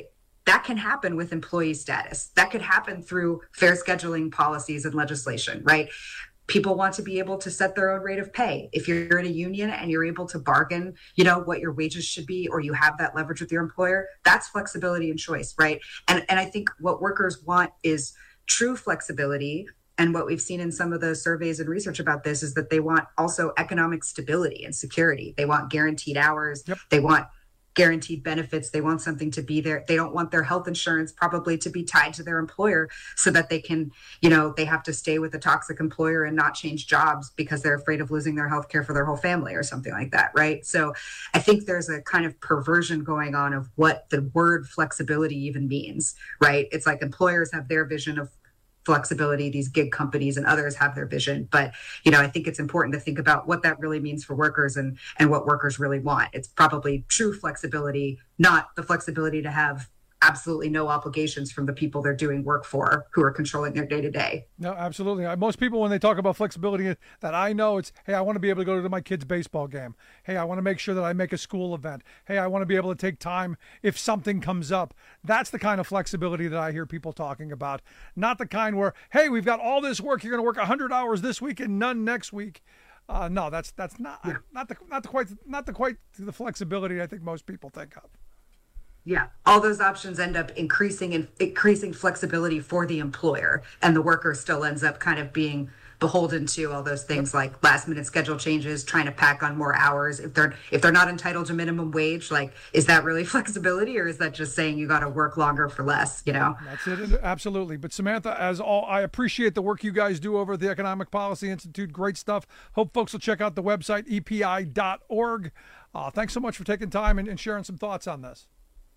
that can happen with employee status. That could happen through fair scheduling policies and legislation, right? People want to be able to set their own rate of pay. If you're in a union and you're able to bargain, you know, what your wages should be, or you have that leverage with your employer, that's flexibility and choice, right? And and I think what workers want is true flexibility. And what we've seen in some of the surveys and research about this is that they want also economic stability and security. They want guaranteed hours. Yep. They want guaranteed benefits. They want something to be there. They don't want their health insurance probably to be tied to their employer so that they can, you know, they have to stay with a toxic employer and not change jobs because they're afraid of losing their health care for their whole family or something like that, right? So I think there's a kind of perversion going on of what the word flexibility even means, right? It's like employers have their vision of flexibility, these gig companies and others have their vision. But, you know, I think it's important to think about what that really means for workers and, and what workers really want. It's probably true flexibility, not the flexibility to have absolutely no obligations from the people they're doing work for who are controlling their day to day. No, absolutely. Most people, when they talk about flexibility that I know, it's, hey, I want to be able to go to my kid's baseball game. Hey, I want to make sure that I make a school event. Hey, I want to be able to take time if something comes up. That's the kind of flexibility that I hear people talking about. Not the kind where, hey, we've got all this work. You're going to work one hundred hours this week and none next week. Uh, no, that's that's not yeah. not the not the quite not the quite the flexibility I think most people think of. Yeah, all those options end up increasing and increasing flexibility for the employer, and the worker still ends up kind of being beholden to all those things like last minute schedule changes, trying to pack on more hours. If they're if they're not entitled to minimum wage, like, is that really flexibility, or is that just saying you got to work longer for less? You know, that's it. Absolutely. But Samantha, as all, I appreciate the work you guys do over at the Economic Policy Institute. Great stuff. Hope folks will check out the website E P I dot org. Uh, thanks so much for taking time and, and sharing some thoughts on this.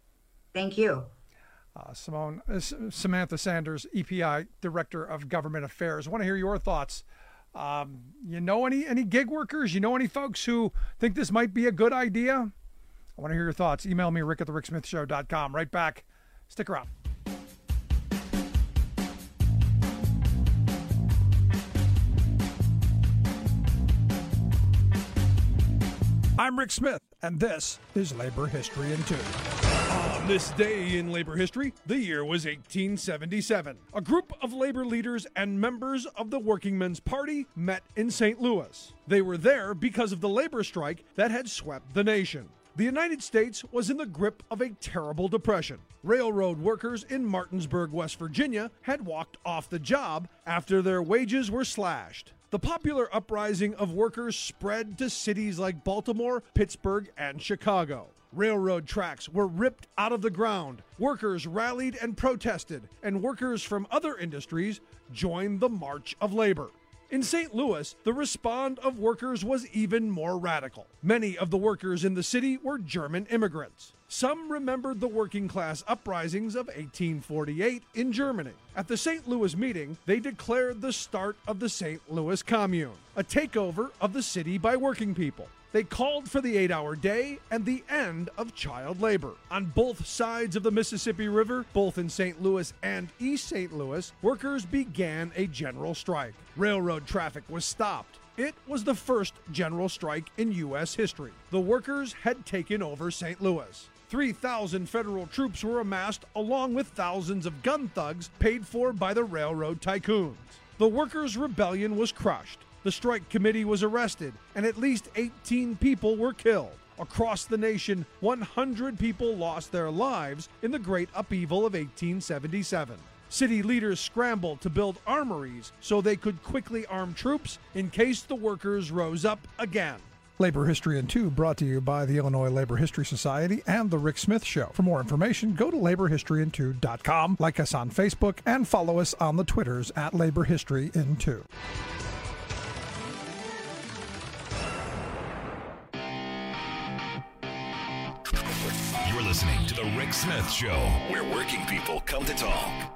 Thank you. Uh, Simone, uh, Samantha Sanders, E P I Director of Government Affairs. I want to hear your thoughts. Um, you know any any gig workers? You know any folks who think this might be a good idea? I want to hear your thoughts. Email me, rick at the rick smith show dot com. Right back. Stick around. I'm Rick Smith, and this is Labor History in Two. On this day in labor history, the year was eighteen seventy-seven. A group of labor leaders and members of the Working Men's Party met in Saint Louis. They were there because of the labor strike that had swept the nation. The United States was in the grip of a terrible depression. Railroad workers in Martinsburg, West Virginia, had walked off the job after their wages were slashed. The popular uprising of workers spread to cities like Baltimore, Pittsburgh, and Chicago. Railroad tracks were ripped out of the ground. Workers rallied and protested, and workers from other industries joined the March of Labor. In Saint Louis, the response of workers was even more radical. Many of the workers in the city were German immigrants. Some remembered the working class uprisings of eighteen forty-eight in Germany. At the Saint Louis meeting, they declared the start of the Saint Louis Commune, a takeover of the city by working people. They called for the eight-hour day and the end of child labor. On both sides of the Mississippi River, both in Saint Louis and East Saint Louis, workers began a general strike. Railroad traffic was stopped. It was the first general strike in U S history. The workers had taken over Saint Louis. three thousand federal troops were amassed along with thousands of gun thugs paid for by the railroad tycoons. The workers' rebellion was crushed. The strike committee was arrested, and at least eighteen people were killed. Across the nation, one hundred people lost their lives in the Great Upheaval of eighteen seventy-seven. City leaders scrambled to build armories so they could quickly arm troops in case the workers rose up again. Labor History in Two brought to you by the Illinois Labor History Society and The Rick Smith Show. For more information, go to labor history in two dot com, like us on Facebook, and follow us on the Twitters at Labor History in Two. You're listening to The Rick Smith Show, where working people come to talk.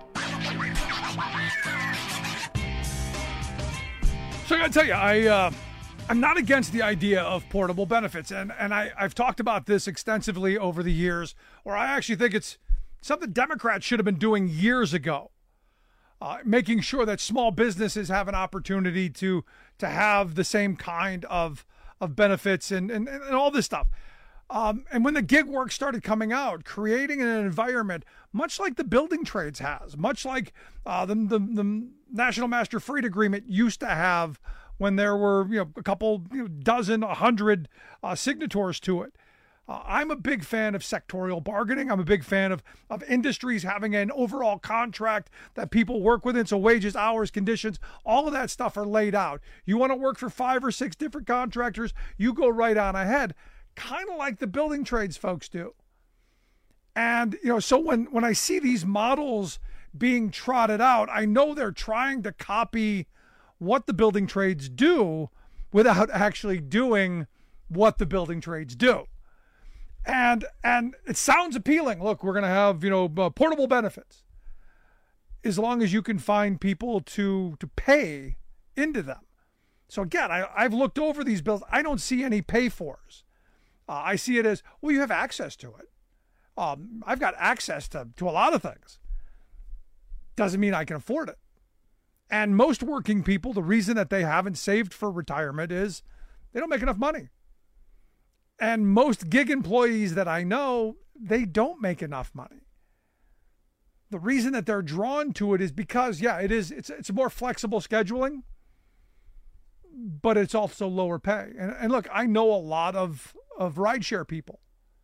So I gotta tell you, I, uh, I'm not against the idea of portable benefits, and, and I, I've talked about this extensively over the years, or I actually think it's something Democrats should have been doing years ago, uh, making sure that small businesses have an opportunity to to have the same kind of of benefits and, and, and all this stuff. Um, and when the gig work started coming out, creating an environment much like the building trades has, much like uh, the, the the National Master Freight Agreement used to have when there were you know a couple you know, dozen, a hundred uh, signatories to it. Uh, I'm a big fan of sectorial bargaining. I'm a big fan of, of industries having an overall contract that people work within. So wages, hours, conditions, all of that stuff are laid out. You want to work for five or six different contractors, you go right on ahead, kind of like the building trades folks do. And, you know, so when, when I see these models being trotted out, I know they're trying to copy what the building trades do without actually doing what the building trades do. And and it sounds appealing. Look, we're going to have, you know, uh, portable benefits as long as you can find people to to pay into them. So again, I, I've looked over these bills. I don't see any pay-fors. Uh, I see it as, well, you have access to it. Um, I've got access to, to a lot of things. Doesn't mean I can afford it. And most working people, the reason that they haven't saved for retirement is they don't make enough money. And most gig employees that I know, they don't make enough money. The reason that they're drawn to it is because, yeah, it is, it's it's more flexible scheduling, but it's also lower pay. And, and look, I know a lot of, of rideshare people.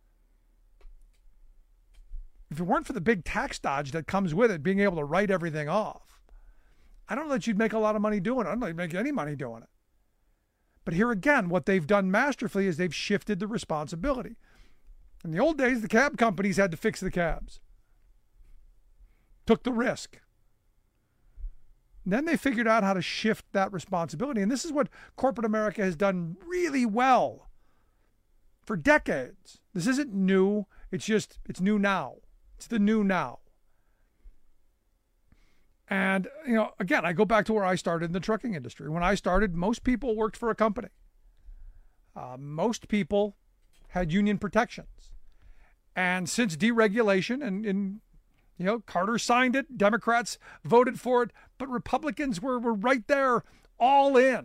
If it weren't for the big tax dodge that comes with it, being able to write everything off, I don't know that you'd make a lot of money doing it. I don't know you'd make any money doing it. But here again, what they've done masterfully is they've shifted the responsibility. In the old days, the cab companies had to fix the cabs. Took the risk. And then they figured out how to shift that responsibility. And this is what corporate America has done really well for decades. This isn't new. It's just, it's new now. It's the new now. And, you know, again, I go back to where I started in the trucking industry. When I started, most people worked for a company. Uh, most people had union protections. And since deregulation and, and, you know, Carter signed it, Democrats voted for it, but Republicans were, were right there, all in.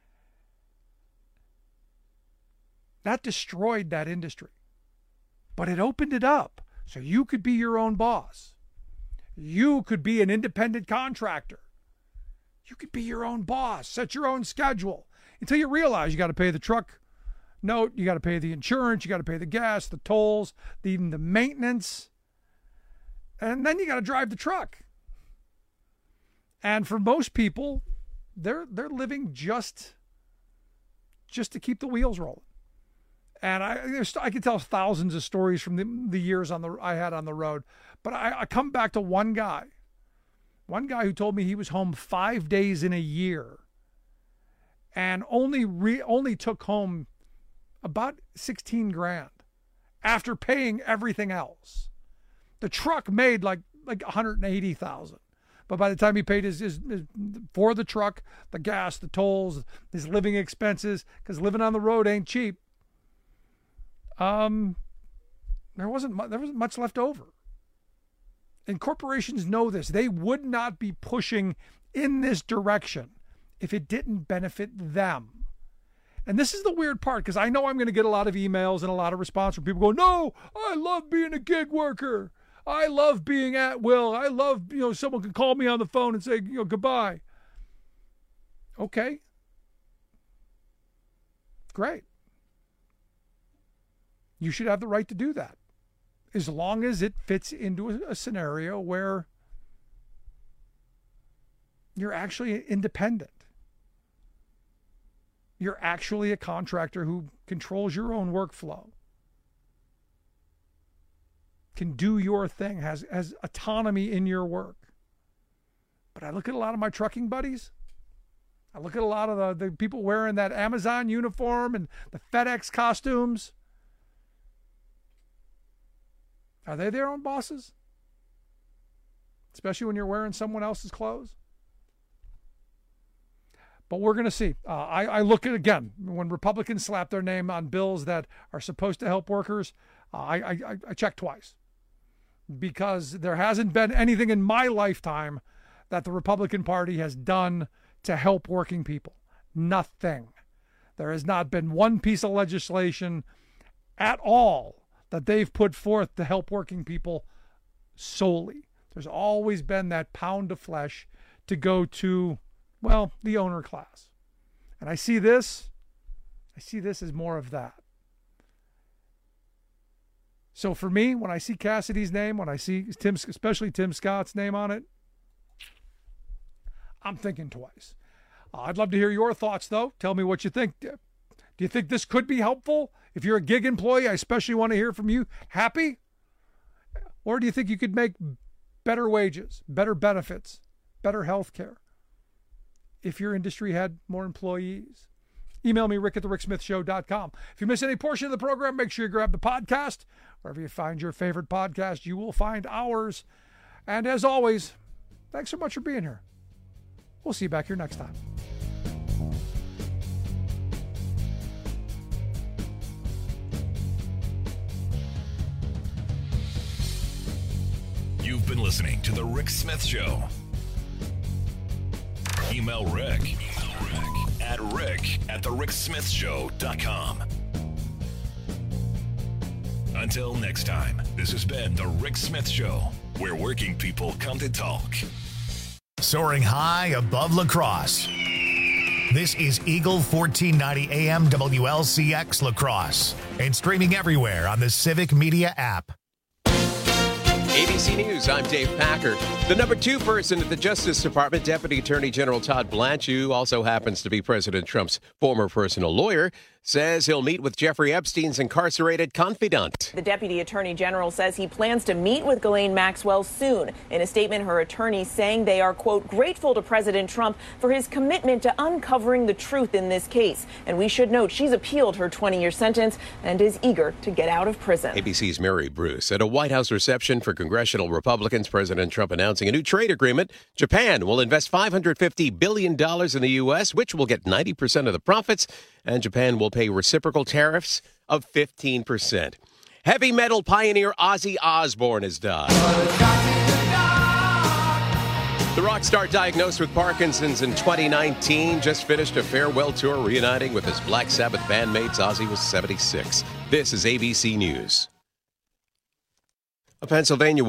That destroyed that industry. But it opened it up so you could be your own boss. You could be an independent contractor. You could be your own boss, set your own schedule until you realize you got to pay the truck note, you got to pay the insurance, you got to pay the gas, the tolls, the, even the maintenance. And then you got to drive the truck. And for most people, they're they're living just just to keep the wheels rolling. And I there's, I can tell thousands of stories from the, the years on the I had on the road. But I, I come back to one guy. One guy who told me he was home five days in a year and only re, only took home about sixteen grand after paying everything else. The truck made like like one hundred eighty thousand. But by the time he paid his, his, his for the truck, the gas, the tolls, his living expenses, because living on the road ain't cheap. Um, there wasn't there wasn't much left over. And corporations know this. They would not be pushing in this direction if it didn't benefit them. And this is the weird part, because I know I'm going to get a lot of emails and a lot of response from people going, no, I love being a gig worker. I love being at will. I love, you know, someone can call me on the phone and say, you know, goodbye. Okay. Great. You should have the right to do that, as long as it fits into a, a scenario where you're actually independent. You're actually a contractor who controls your own workflow, can do your thing, has, has autonomy in your work. But I look at a lot of my trucking buddies. I look at a lot of the, the people wearing that Amazon uniform and the FedEx costumes. Are they their own bosses? Especially when you're wearing someone else's clothes? But we're going to see. Uh, I, I look at, again, when Republicans slap their name on bills that are supposed to help workers, uh, I, I, I check twice. Because there hasn't been anything in my lifetime that the Republican Party has done to help working people. Nothing. There has not been one piece of legislation at all that they've put forth to help working people solely. There's always been that pound of flesh to go to, well, the owner class. And I see this, I see this as more of that. So for me, when I see Cassidy's name, when I see Tim, especially Tim Scott's name on it, I'm thinking twice. Uh, I'd love to hear your thoughts, though. Tell me what you think. Do you think this could be helpful? If you're a gig employee, I especially want to hear from you. Happy? Or do you think you could make better wages, better benefits, better health care if your industry had more employees? Email me, rick at the rick smith show dot com. If you miss any portion of the program, make sure you grab the podcast. Wherever you find your favorite podcast, you will find ours. And as always, thanks so much for being here. We'll see you back here next time. You've been listening to The Rick Smith Show. Email Rick, Email Rick at rick at the rick smith show dot com. Until next time, this has been The Rick Smith Show, where working people come to talk. Soaring high above La Crosse. This is Eagle fourteen ninety A M W L C X La Crosse and streaming everywhere on the Civic Media app. A B C News, I'm Dave Packer. The number two person at the Justice Department, Deputy Attorney General Todd Blanche, who also happens to be President Trump's former personal lawyer, says he'll meet with Jeffrey Epstein's incarcerated confidant. The Deputy Attorney General says he plans to meet with Ghislaine Maxwell soon. In a statement, her attorney saying they are, quote, grateful to President Trump for his commitment to uncovering the truth in this case. And we should note she's appealed her twenty-year sentence and is eager to get out of prison. A B C's Mary Bruce. At a White House reception for congressional Republicans, President Trump announcing a new trade agreement. Japan will invest five hundred fifty billion dollars in the U S, which will get ninety percent of the profits, and Japan will pay reciprocal tariffs of fifteen percent. Heavy metal pioneer Ozzy Osbourne has died. The rock star, diagnosed with Parkinson's in twenty nineteen, just finished a farewell tour reuniting with his Black Sabbath bandmates. Ozzy was seventy-six. This is A B C News. A Pennsylvania